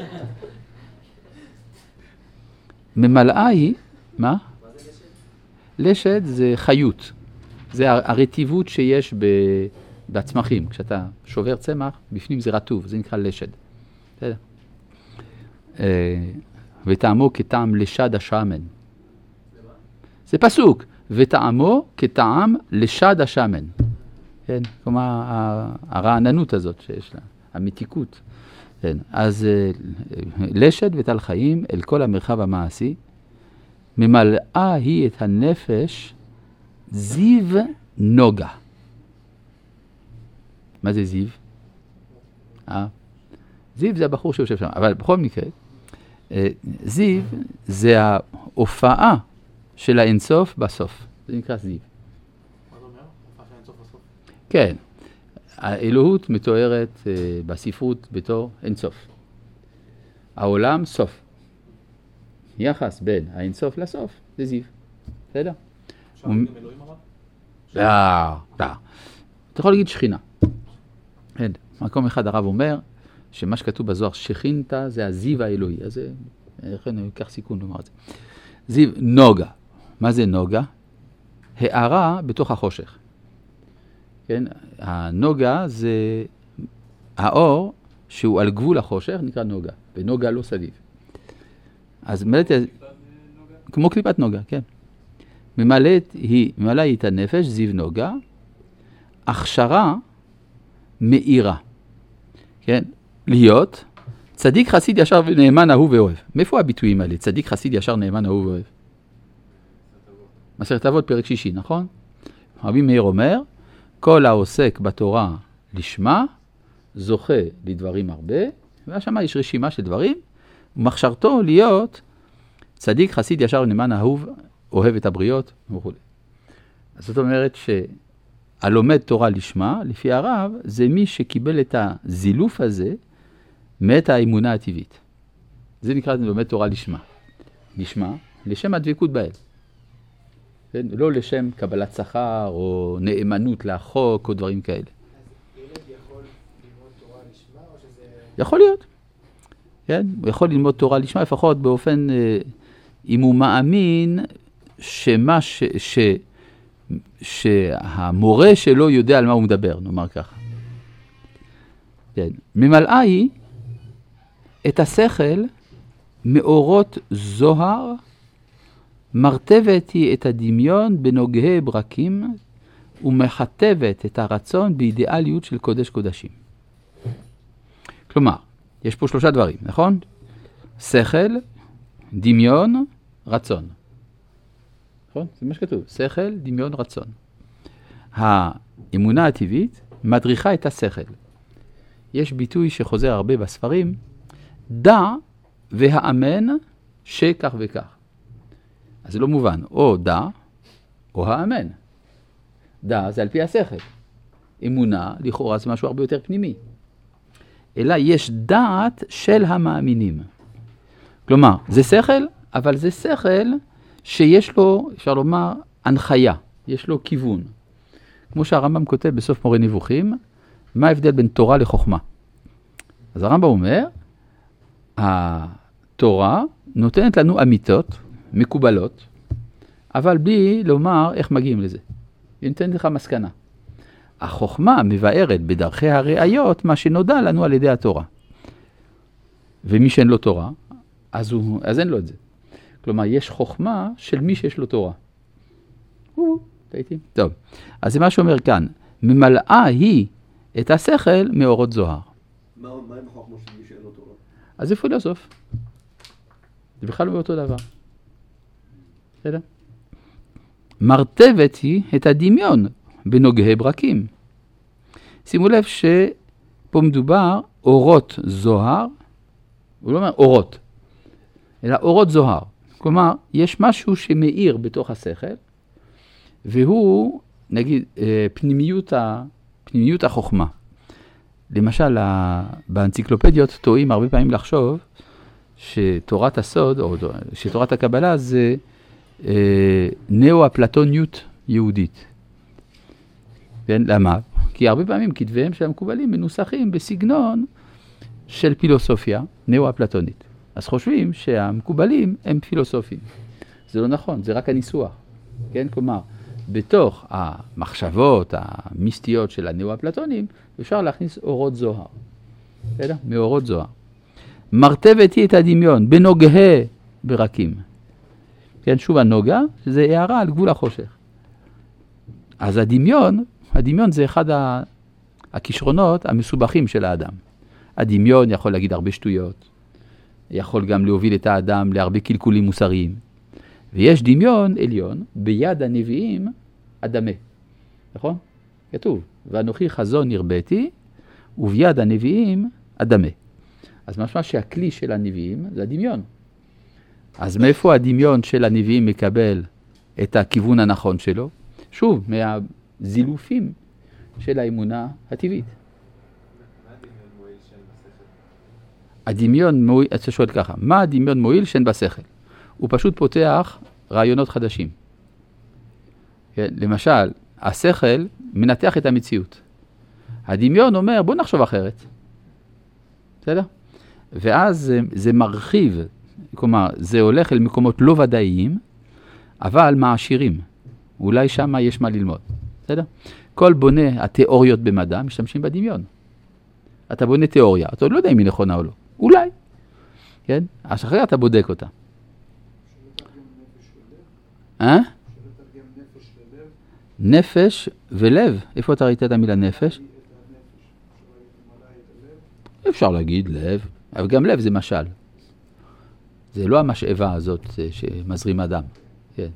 ממלאה היא, מה? לשד זה חיות. זה הרטיבות שיש בצמחים. כשאתה שובר צמח, בפנים זה רטוב, זה נקרא לשד. בסדר? וטעמו כטעם לשד השמן. זה פסוק. וטעמו כטעם לשד השמן. כן? כלומר, הרעננות הזאת שיש לה, המתיקות. כן. אז לשד וטל חיים אל כל המרחב המעשי, ממלאה היא את הנפש זיו נוגה. מה זה זיו? אה? זיו זה הבחור שיושב שם, אבל בכל מקרה, זיו זה ההופעה של האינסוף בסוף. זה נקרא זיו. מה זה אומר? הופעה של האינסוף בסוף? כן. האלוהות מתוארת uh, בספרות בתור אינסוף. העולם סוף. יחס בין האינסוף לסוף זה זיו. בסדר? אפשר להגיד גם אלוהים הרב? לא, לא. אתה יכול להגיד שכינה. כן. מקום אחד הרב אומר שמה שכתוב בזוהר שכינתה זה הזיו האלוהי. אז זה, לכן אני אקח סיכון לומר את זה. זיו נוגה. מה זה נוגה? הערה בתוך החושך. כן, הנוגה זה האור שהוא על גבול החושך, נקרא נוגה, ונוגה לא סביב. אז ממלאת, כמו קליפת נוגה, כן. ממלאת היא, ממלאה היא את הנפש, זיו נוגה, הכשרה מאירה. כן, להיות צדיק חסיד ישר ונאמן אהוב ואוהב. מאיפה הביטויים האלה? צדיק חסיד ישר נאמן אהוב ואוהב. מסכת אבות פרק שישי, נכון? רבי מאיר אומר, כל העוסק בתורה לשמה, זוכה לדברים הרבה, והשמה יש רשימה של דברים, ומחשרתו להיות צדיק, חסיד, ישר ונאמן, אהוב, אוהב את הבריות, וכו'. אז זאת אומרת הלומד תורה לשמה, לפי הרב, זה מי שקיבל את הזילוף הזה מאת האמונה הטבעית. זה נקרא לומד תורה לשמה. לשמה, לשם הדבקות באל. כן? לא לשם קבלת שכר או נאמנות לחוק או דברים כאלה. אז ילד יכול ללמוד תורה לשמה או שזה... יכול להיות. כן? הוא יכול ללמוד תורה לשמה, לפחות באופן, אה, אם הוא מאמין שמה ש... ש... שהמורה שלו יודע על מה הוא מדבר, נאמר ככה. כן. ממלאה היא את השכל מאורות זוהר, מרתבת היא את הדמיון בנוגהי ברקים, ומחתבת את הרצון באידיאליות של קודש קודשים. כלומר, יש פה שלושה דברים, נכון? שכל, דמיון, רצון. נכון? זה מה שכתוב, שכל, דמיון, רצון. האמונה הטבעית מדריכה את השכל. יש ביטוי שחוזר הרבה בספרים, דע והאמן שכך וכך. אז זה לא מובן, או דע או האמן. דע זה על פי השכל. אמונה לכאורה זה משהו הרבה יותר פנימי. אלא יש דעת של המאמינים. כלומר, זה שכל, אבל זה שכל שיש לו, אפשר לומר, הנחיה, יש לו כיוון. כמו שהרמב"ם כותב בסוף מורה נבוכים, מה ההבדל בין תורה לחוכמה? אז הרמב"ם אומר, התורה נותנת לנו אמיתות, מקובלות, אבל בלי לומר איך מגיעים לזה. היא נותנת לך מסקנה. החוכמה מבארת בדרכי הראיות מה שנודע לנו על ידי התורה. ומי שאין לו תורה, אז, הוא, אז אין לו את זה. כלומר, יש חוכמה של מי שיש לו תורה. הוא, תהייתי. טוב, אז זה מה שאומר כאן, ממלאה היא את השכל מאורות זוהר. מה, מה עם חוכמה של מי שאין לו תורה? אז זה פילוסוף. זה בכלל לא אותו דבר. בסדר? מרתבת היא את הדמיון בנוגהי ברקים. שימו לב שפה מדובר אורות זוהר, הוא לא אומר אורות, אלא אורות זוהר. כלומר, יש משהו שמאיר בתוך השכל, והוא, נגיד, פנימיות, ה, פנימיות החוכמה. למשל, באנציקלופדיות טועים הרבה פעמים לחשוב שתורת הסוד, או שתורת הקבלה זה אה, נאו-אפלטוניות יהודית. כן? למה? כי הרבה פעמים כתביהם של המקובלים מנוסחים בסגנון של פילוסופיה נאו-אפלטונית. אז חושבים שהמקובלים הם פילוסופים. זה לא נכון, זה רק הניסוח. כן? כלומר, בתוך המחשבות המיסטיות של הנאו-אפלטונים, אפשר להכניס אורות זוהר. בסדר? מאורות זוהר. מרתבת היא את הדמיון בנוגהי ברקים. כן, שוב הנוגה, שזה הערה על גבול החושך. אז הדמיון, הדמיון זה אחד הכישרונות המסובכים של האדם. הדמיון יכול להגיד הרבה שטויות, יכול גם להוביל את האדם להרבה קלקולים מוסריים. ויש דמיון עליון ביד הנביאים אדמה. נכון? כתוב, ואנוכי חזון הרביתי, וביד הנביאים אדמה. אז משמע שהכלי של הנביאים זה הדמיון. אז מאיפה הדמיון של הנביאים מקבל את הכיוון הנכון שלו? שוב, מהזילופים של האמונה הטבעית. מה הדמיון מועיל שאין בשכל? הדמיון מועיל, אתה שואל ככה, מה הדמיון מועיל שאין בשכל? הוא פשוט פותח רעיונות חדשים. כן? למשל, השכל מנתח את המציאות. הדמיון אומר, בוא נחשוב אחרת. בסדר? ואז זה, זה מרחיב, כלומר, זה הולך אל מקומות לא ודאיים, אבל מעשירים. אולי שם יש מה ללמוד. בסדר? כל בונה התיאוריות במדע משתמשים בדמיון. אתה בונה תיאוריה, אתה לא יודע אם היא נכונה או לא. אולי. כן? אז אחרי אתה בודק אותה. אה? נפש ולב. איפה אתה ראית את המילה נפש? אפשר להגיד לב, אבל גם לב זה משל. זה לא המשאבה הזאת שמזרים אדם. כן.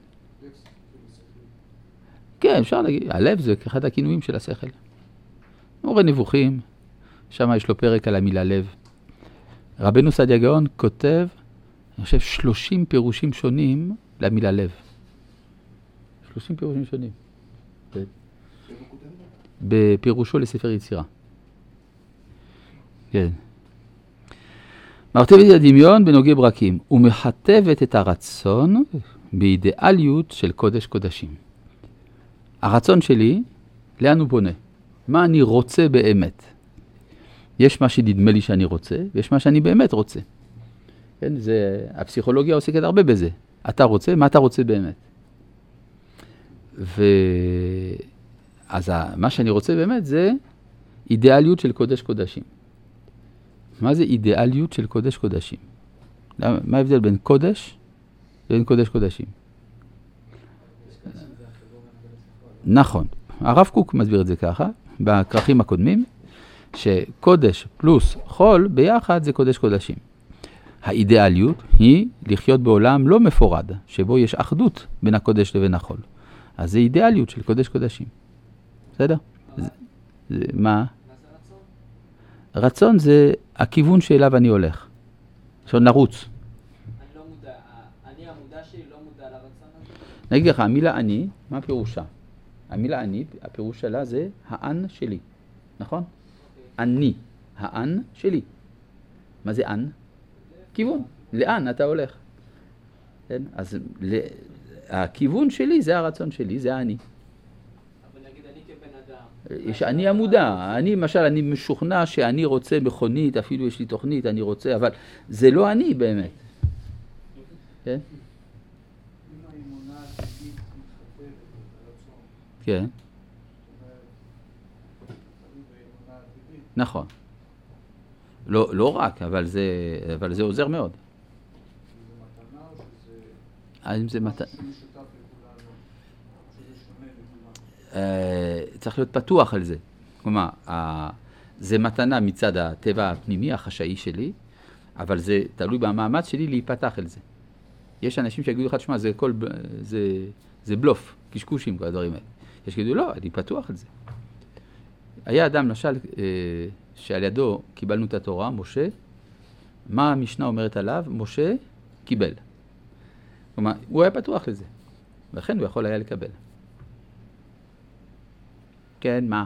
כן, אפשר להגיד. הלב זה אחד הכינויים של השכל. מורה נבוכים, שם יש לו פרק על המילה לב. רבנו סעדיה גאון כותב, אני חושב, שלושים פירושים שונים למילה לב. שלושים פירושים שונים. כן. בפירושו לספר יצירה. כן. מרתבת את הדמיון בנוגע ברקים, ומחטבת את הרצון באידיאליות של קודש קודשים. הרצון שלי, לאן הוא פונה? מה אני רוצה באמת? יש מה שנדמה לי שאני רוצה, ויש מה שאני באמת רוצה. כן, זה, הפסיכולוגיה עוסקת הרבה בזה. אתה רוצה, מה אתה רוצה באמת? ו... אז מה שאני רוצה באמת זה אידיאליות של קודש קודשים. מה זה אידיאליות של קודש קודשים? מה ההבדל בין קודש לבין קודש קודשים? נכון. הרב קוק מסביר את זה ככה, בכרכים הקודמים, שקודש פלוס חול ביחד זה קודש קודשים. האידיאליות היא לחיות בעולם לא מפורד, שבו יש אחדות בין הקודש לבין החול. אז זה אידיאליות של קודש קודשים. בסדר? זה, זה, מה? רצון זה הכיוון שאליו אני הולך. עכשיו נרוץ. אני לא מודע, אני המודע שלי לא מודע לרצון הזה. נגיד לך, המילה אני, מה פירושה? המילה אני, הפירוש שלה זה האן שלי. נכון? אני, האן שלי. מה זה אן? כיוון. לאן אתה הולך? כן? אז הכיוון שלי זה הרצון שלי, זה האני. אבל נגיד אני כבן אדם. יש אני המודע. אני, למשל, אני משוכנע שאני רוצה מכונית, אפילו יש לי תוכנית, אני רוצה, אבל זה לא אני באמת. כן? כן. נכון. לא, לא רק, אבל זה, אבל זה עוזר מאוד. האם זה מתנה? צריך להיות פתוח על זה. כלומר, זה מתנה מצד הטבע הפנימי, החשאי שלי, אבל זה תלוי במאמץ שלי להיפתח על זה. יש אנשים שיגידו לך, שמה, זה כל, זה, זה בלוף, קשקושים, כל הדברים האלה. יש שיגידו, לא, אני פתוח על זה. היה אדם, למשל, שעל ידו קיבלנו את התורה, משה, מה המשנה אומרת עליו? משה קיבל. כלומר, הוא היה פתוח לזה, ולכן הוא יכול היה לקבל. כן, מה?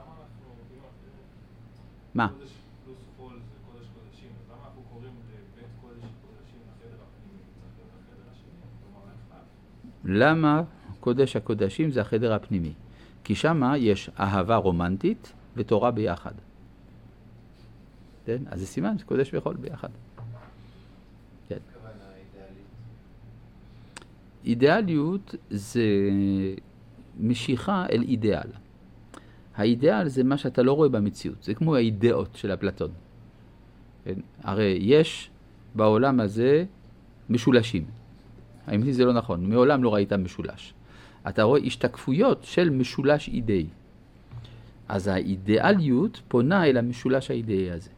מה? קודש פלוס חול זה קודש קודשים, אז למה אנחנו קוראים לבית קודש קודשים לחדר הפנימי? צריך להיות החדר השני, כלומר האחד. למה קודש הקודשים זה החדר הפנימי? כי שם יש אהבה רומנטית ותורה ביחד. כן? אז זה סימן שקודש וחול ביחד. כן. כוונה אידיאלית. אידיאליות זה משיכה אל אידיאל. האידיאל זה מה שאתה לא רואה במציאות. זה כמו האידאות של אפלטון. כן? הרי יש בעולם הזה משולשים. האמת זה לא נכון. מעולם לא ראית משולש. אתה רואה השתקפויות של משולש אידאי. אז האידיאליות פונה אל המשולש האידאי הזה.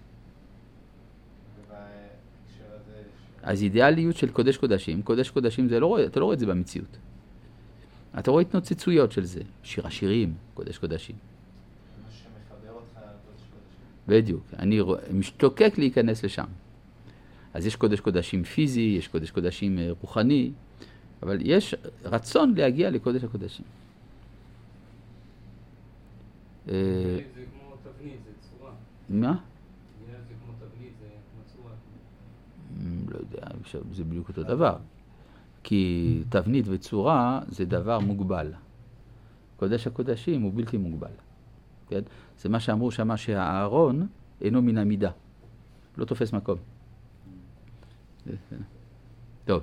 אז אידיאליות של קודש קודשים, קודש קודשים זה לא רואה, אתה לא רואה את זה במציאות. אתה רואה התנוצצויות של זה, שיר השירים, קודש קודשים. מה שמחבר אותך לקודש קודשים. בדיוק, אני משתוקק להיכנס לשם. אז יש קודש קודשים פיזי, יש קודש קודשים רוחני, אבל יש רצון להגיע לקודש הקודשים. זה כמו תבנית, זה צורה. מה? זה כמו תבנית, זה כמו צורה. לא יודע, זה בדיוק אותו דבר. כי תבנית וצורה זה דבר מוגבל. קודש הקודשים הוא בלתי מוגבל. כן? זה מה שאמרו שמה שהארון אינו מן המידה. לא תופס מקום. טוב.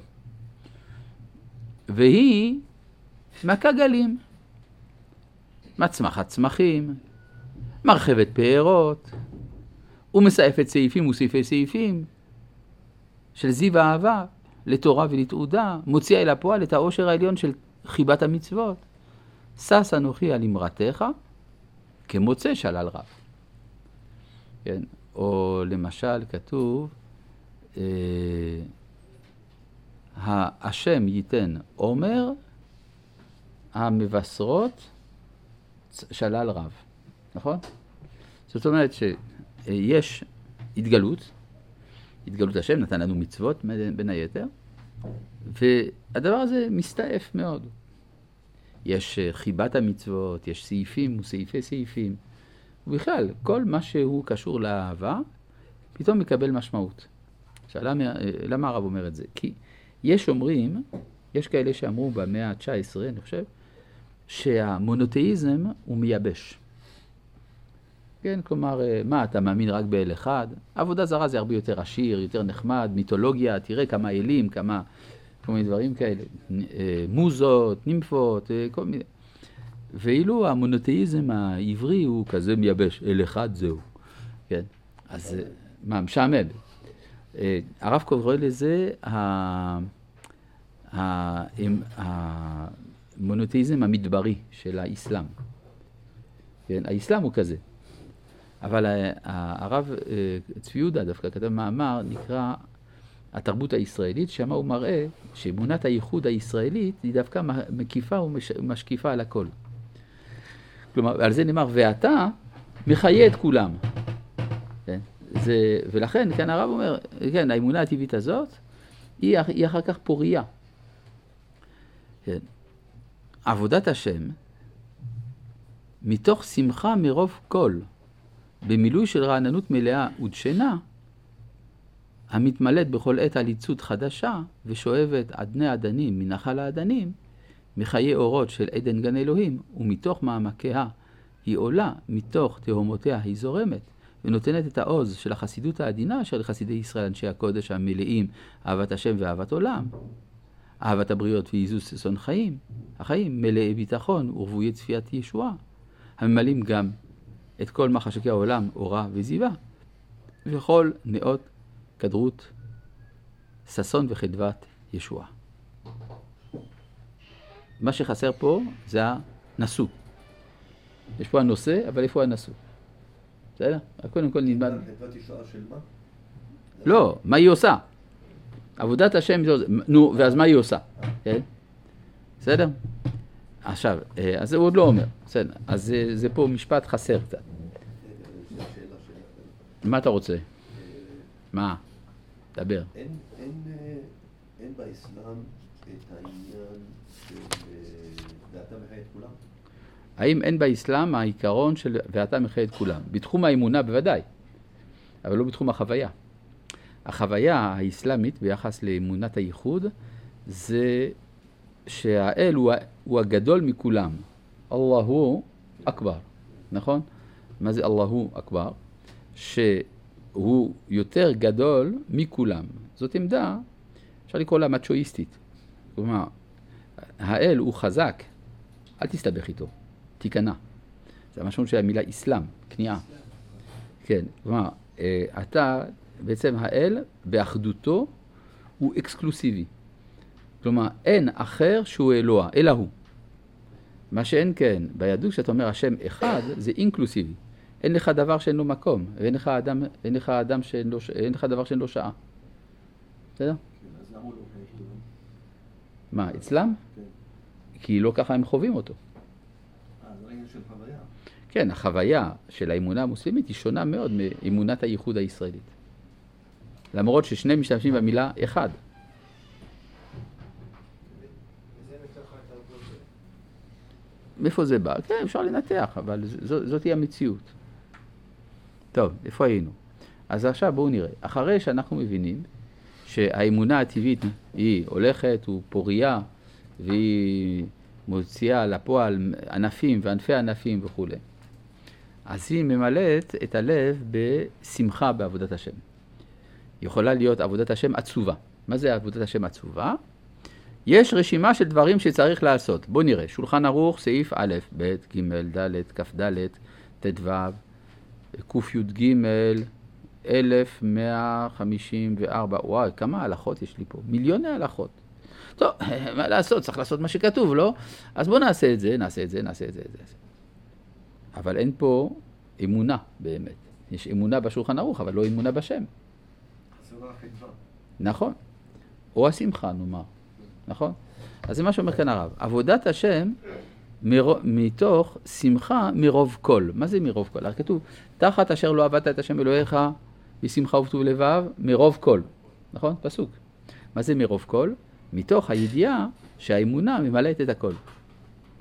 והיא מכה גלים. מצמחת צמחים, מרחבת פערות, ומסעפת סעיפים וסעיפי סעיפים של זיו האהבה לתורה ולתעודה, מוציאה אל הפועל את האושר העליון של חיבת המצוות. שש אנוכי על אמרתך כמוצא שלל רב. כן? או למשל כתוב, אה, השם ייתן עומר המבשרות שלל רב. נכון? זאת אומרת שיש התגלות, התגלות השם נתן לנו מצוות בין היתר, והדבר הזה מסתעף מאוד. יש חיבת המצוות, יש סעיפים וסעיפי סעיפים. ובכלל, כל מה שהוא קשור לאהבה, פתאום מקבל משמעות. עכשיו, למה, למה הרב אומר את זה? כי יש אומרים, יש כאלה שאמרו במאה ה-תשע עשרה, אני חושב, שהמונותאיזם הוא מייבש. כן, כלומר, מה, אתה מאמין רק באל אחד? עבודה זרה זה הרבה יותר עשיר, יותר נחמד, מיתולוגיה, תראה כמה אלים, כמה, כל מיני דברים כאלה, מוזות, נימפות, כל מיני. ואילו המונותאיזם העברי הוא כזה מייבש, אל אחד זהו. כן, אז מה, משעמם. הרב קורא לזה המונותאיזם המדברי של האסלאם. כן, האסלאם הוא כזה. אבל הרב צבי יהודה דווקא כתב מאמר, נקרא התרבות הישראלית, שמה הוא מראה שאמונת הייחוד הישראלית היא דווקא מקיפה ומשקיפה על הכל. כלומר, על זה נאמר, ואתה מחיה את כולם. כן? זה, ולכן, כאן הרב אומר, כן, האמונה הטבעית הזאת, היא, היא אחר כך פוריה. כן. עבודת השם, מתוך שמחה מרוב כל, במילוי של רעננות מלאה ודשנה, המתמלאת בכל עת על עיצות חדשה ושואבת עדני עדנים מנחל העדנים, מחיי אורות של עדן גן אלוהים, ומתוך מעמקיה היא עולה, מתוך תהומותיה היא זורמת, ונותנת את העוז של החסידות העדינה אשר לחסידי ישראל אנשי הקודש המלאים אהבת השם ואהבת עולם, אהבת הבריות ואיזוס ששון חיים, החיים מלאי ביטחון ורבויי צפיית ישועה, הממלאים גם את כל מחשקי העולם, אורה וזיווה, וכל נאות כדרות, ששון וחדוות ישועה. מה שחסר פה זה הנשוא. יש פה הנושא, אבל איפה הנשוא? בסדר? קודם כל נלמד. חדוות ישועה של מה? לא, מה היא עושה? עבודת השם, נו, ואז מה היא עושה? כן? בסדר? עכשיו, אז הוא עוד לא אומר. בסדר, אז זה, זה פה משפט חסר קצת. מה אתה רוצה? מה? דבר. אין, אין, אין באסלאם את העניין של ואתה מחיה את כולם? האם אין באסלאם העיקרון של ואתה מחיה את כולם? בתחום האמונה בוודאי, אבל לא בתחום החוויה. החוויה האסלאמית ביחס לאמונת הייחוד זה שהאל הוא, הוא הגדול מכולם. אללהו אכבר, נכון? מה זה אללהו אכבר? שהוא יותר גדול מכולם. זאת עמדה, אפשר לקרוא לה מצ'ואיסטית. כלומר, האל הוא חזק, אל תסתבך איתו, תיכנע. זה המשמעות של המילה אסלאם, כניעה. כן, כלומר, אתה, בעצם האל באחדותו הוא אקסקלוסיבי. כלומר, אין אחר שהוא אלוה, אלא הוא. מה שאין כן, ביהדות שאתה אומר השם אחד, זה אינקלוסיבי. אין לך דבר שאין לו מקום, ואין לך אדם, אין לך אדם שאין לו, אין לך דבר שאין לו שעה. בסדר? כן, אז למה הוא לא מחיה את כולם? מה, אצלם? כן. כי לא ככה הם חווים אותו. אה, זה רגע של חוויה. כן, החוויה של האמונה המוסלמית היא שונה מאוד מאמונת הייחוד הישראלית. למרות ששני משתמשים במילה אחד. וזה מתוך התרבות. מאיפה זה בא? כן, אפשר לנתח, אבל זו, זאת היא המציאות. טוב, איפה היינו? אז עכשיו בואו נראה. אחרי שאנחנו מבינים שהאמונה הטבעית היא הולכת, הוא פוריה, והיא מוציאה לפועל ענפים וענפי ענפים וכו'. אז היא ממלאת את הלב בשמחה בעבודת השם. יכולה להיות עבודת השם עצובה. מה זה עבודת השם עצובה? יש רשימה של דברים שצריך לעשות. בואו נראה. שולחן ערוך, סעיף א', ב', ג', ד', כ', ד', ט', ו', ק', י', ג', אלף מאה חמישים וארבע. וואי, כמה הלכות יש לי פה? מיליוני הלכות. טוב, מה לעשות? צריך לעשות מה שכתוב, לא? אז בואו נעשה את זה, נעשה את זה, נעשה את זה. את זה. אבל אין פה אמונה באמת. יש אמונה בשולחן ערוך, אבל לא אמונה בשם. חסרה החדווה. נכון. או השמחה, נאמר. נכון? אז זה מה שאומר כאן הרב. עבודת השם מר... מתוך שמחה מרוב כל. מה זה מרוב כל? הרי כתוב, תחת אשר לא עבדת את השם אלוהיך בשמחה ובטוב לבב, מרוב כל. נכון? פסוק. מה זה מרוב כל? מתוך הידיעה שהאמונה ממלאת את הכל.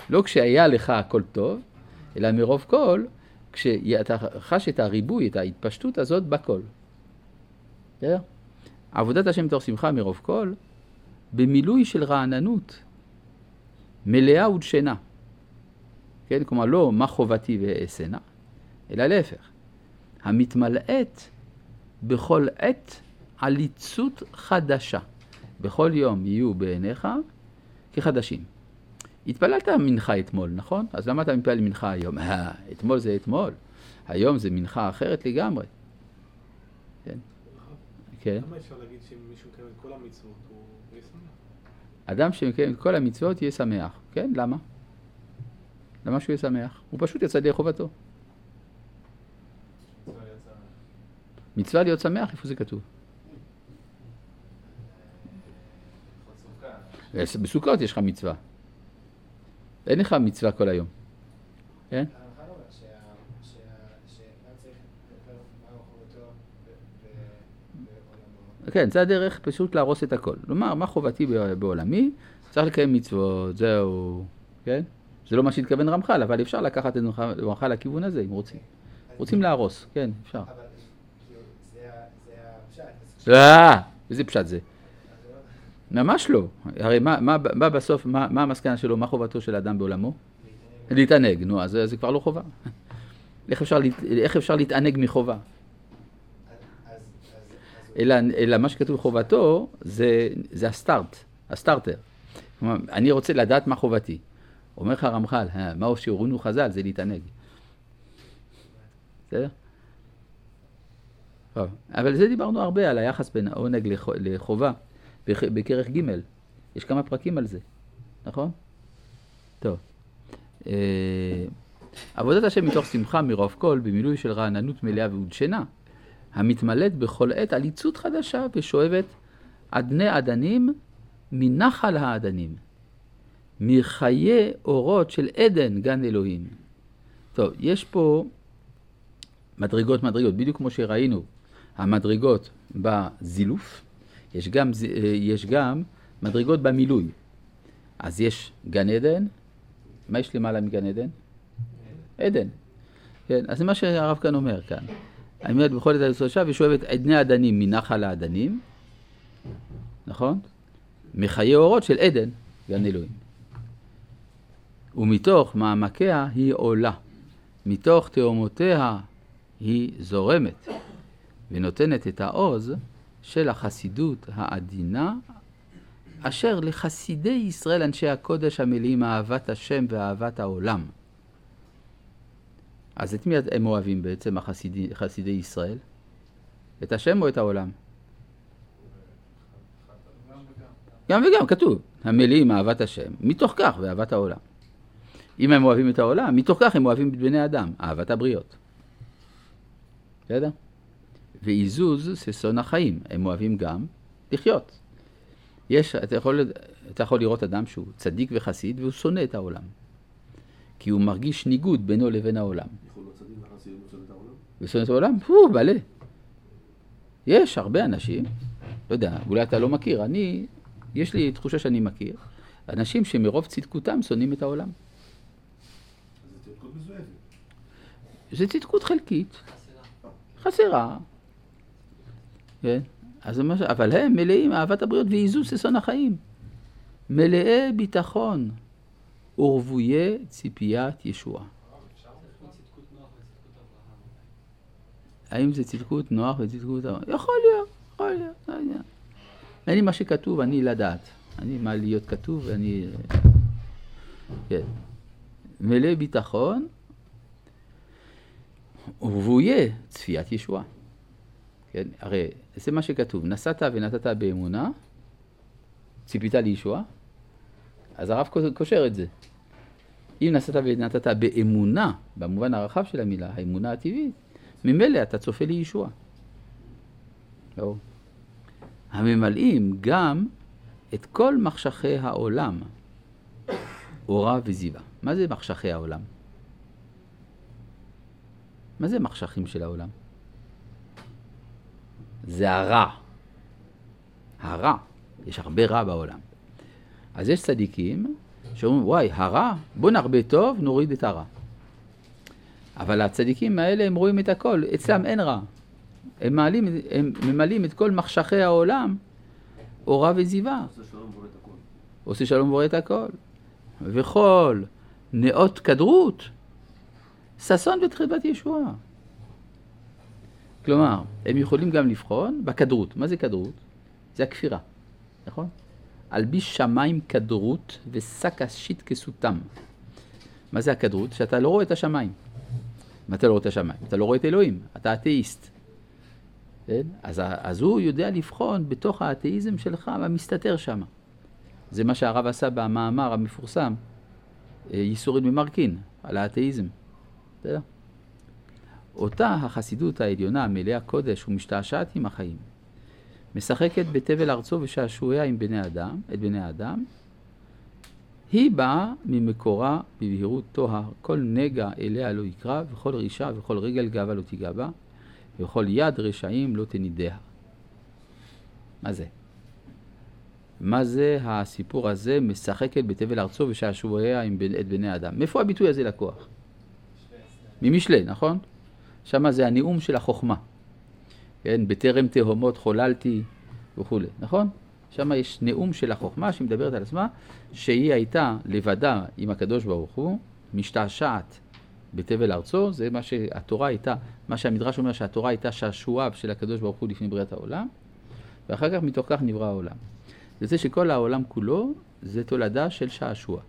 לא כשהיה לך הכל טוב, אלא מרוב כל, כשאתה חש את הריבוי, את ההתפשטות הזאת בכל. בסדר? עבודת השם מתוך שמחה מרוב כל, במילוי של רעננות, מלאה ודשנה. כן? כלומר, לא מה חובתי ואעשנה, אלא להפך. המתמלאת בכל עת עליצות חדשה. בכל יום יהיו בעיניך כחדשים. התפללת מנחה אתמול, נכון? אז למה אתה מתפלל מנחה היום? אה, אתמול זה אתמול. היום זה מנחה אחרת לגמרי. כן? כן. למה אפשר להגיד שאם מישהו מקיים את כל המצוות הוא יהיה שמח? אדם שמקיים את כל המצוות יהיה שמח. כן? למה? למה שהוא יהיה שמח? הוא פשוט יצא די חובתו. מצווה להיות שמח, איפה זה כתוב? בסוכות יש לך מצווה. אין לך מצווה כל היום. כן? הרמח"ל אומר שאדם צריך לדבר מה חובתו בעולמו. כן, זה הדרך פשוט להרוס את הכל. כלומר, מה חובתי בעולמי? צריך לקיים מצוות, זהו. כן? זה לא מה שהתכוון רמח"ל, אבל אפשר לקחת את רמח"ל לכיוון הזה, אם רוצים. רוצים להרוס, כן, אפשר. אבל זה הפשט. אה, איזה פשט זה? ממש לא. הרי מה, מה, מה בסוף, מה, מה המסקנה שלו, מה חובתו של האדם בעולמו? להתענג. נו, אז זה כבר לא חובה. איך אפשר, איך אפשר להתענג מחובה? אלא, אלא מה שכתוב חובתו, זה, זה הסטארט, הסטארטר. כלומר, אני רוצה לדעת מה חובתי. אומר לך רמח"ל, מה שהורונו חז"ל, זה להתענג. בסדר? טוב, אבל זה דיברנו הרבה על היחס בין העונג לחובה. בכרך ג' יש כמה פרקים על זה, נכון? טוב. עבודת השם מתוך שמחה מרוב כל, במילוי של רעננות מלאה ודשנה, המתמלאת בכל עת עליצות חדשה ושואבת עדני עדנים מנחל העדנים, מחיי אורות של עדן גן אלוהים. טוב, יש פה מדרגות מדרגות, בדיוק כמו שראינו, המדרגות בזילוף, יש גם, יש גם מדרגות במילוי. אז יש גן עדן. מה יש למעלה מגן עדן? עדן. כן, אז זה מה שהרב כאן אומר כאן. אני אומרת בכל עת היסוד ושואבת עדני עדנים מנחל העדנים, נכון? מחיי אורות של עדן, גן אלוהים. ומתוך מעמקיה היא עולה. מתוך תאומותיה היא זורמת. ונותנת את העוז של החסידות העדינה, אשר לחסידי ישראל אנשי הקודש המלאים אהבת השם ואהבת העולם. אז את מי הם אוהבים בעצם החסידי, חסידי ישראל? את השם או את העולם? גם וגם, כתוב. המלאים אהבת השם, מתוך כך ואהבת העולם. אם הם אוהבים את העולם, מתוך כך הם אוהבים את בני אדם, אהבת הבריות. בסדר? ואיזוז ששון החיים, הם אוהבים גם לחיות. יש, אתה יכול, אתה יכול לראות אדם שהוא צדיק וחסיד והוא שונא את העולם. כי הוא מרגיש ניגוד בינו לבין העולם. יכול להיות צדיק וחסיד ושונא את העולם? ושונא את העולם? הוא בעלה. יש הרבה אנשים, לא יודע, אולי אתה לא מכיר, אני, יש לי תחושה שאני מכיר, אנשים שמרוב צדקותם שונאים את העולם. אז זה צדקות מזוהבת. זה צדקות חלקית. חסרה. כן? אז מה ש... אבל הם מלאים אהבת הבריות ואיזוז ששון החיים. מלאי ביטחון ורוויי ציפיית ישועה. האם זה צדקות נוח וצדקות אברהם? יכול להיות, יכול להיות, לא יודע. אני מה שכתוב, אני לדעת. אני מה להיות כתוב, אני... כן. מלאי ביטחון ורוויי צפיית ישועה. כן, הרי זה מה שכתוב, נסעת ונתת באמונה, ציפית לישועה, אז הרב קושר את זה. אם נסעת ונתת באמונה, במובן הרחב של המילה, האמונה הטבעית, ממילא אתה צופה לישועה. לא. הממלאים גם את כל מחשכי העולם, אורה וזיווה. מה זה מחשכי העולם? מה זה מחשכים של העולם? זה הרע. הרע. יש הרבה רע בעולם. אז יש צדיקים שאומרים, וואי, הרע, בוא נרבה טוב, נוריד את הרע. אבל הצדיקים האלה, הם רואים את הכל, אצלם אין רע. הם, מעלים, הם ממלאים את כל מחשכי העולם, אורה וזיווה. עושה שלום ובורא את הכל. עושה שלום ובורא את הכל. וכל נאות כדרות, ששון ותחיבת ישועה. כלומר, הם יכולים גם לבחון בכדרות. מה זה כדרות? זה הכפירה, נכון? אלביש שמיים כדרות ושק השיט כסותם. מה זה הכדרות? שאתה לא רואה את השמיים. מה אתה לא רואה את השמיים? אתה לא רואה את אלוהים, אתה אתאיסט. כן? אז, אז הוא יודע לבחון בתוך האתאיזם שלך מה מסתתר שם. זה מה שהרב עשה במאמר המפורסם, ייסורים ממרקין, על האתאיזם. בסדר? אותה החסידות העליונה, מלאה קודש ומשתעשעת עם החיים, משחקת בתבל ארצו ושעשועיה עם בני אדם, את בני האדם, היא באה ממקורה בבהירות טוהר, כל נגע אליה לא יקרא, וכל רישה וכל רגל גאווה לא תיגע בה, וכל יד רשעים לא תנידיה. מה זה? מה זה הסיפור הזה, משחקת בתבל ארצו ושעשועיה עם את בני האדם? מאיפה הביטוי הזה לקוח? ממשלי, נכון? שמה זה הנאום של החוכמה. כן, בטרם תהומות חוללתי וכו', נכון? שמה יש נאום של החוכמה שמדברת על עצמה, שהיא הייתה לבדה עם הקדוש ברוך הוא, משתעשעת בתבל ארצו, זה מה שהתורה הייתה, מה שהמדרש אומר שהתורה הייתה שעשועיו של הקדוש ברוך הוא לפני בריאת העולם, ואחר כך מתוך כך נברא העולם. זה זה שכל העולם כולו זה תולדה של שעשוע.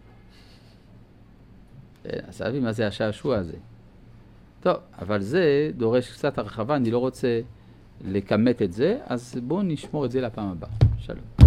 אז אבי, מה זה השעשוע הזה? טוב, אבל זה דורש קצת הרחבה, אני לא רוצה לקמת את זה, אז בואו נשמור את זה לפעם הבאה. שלום.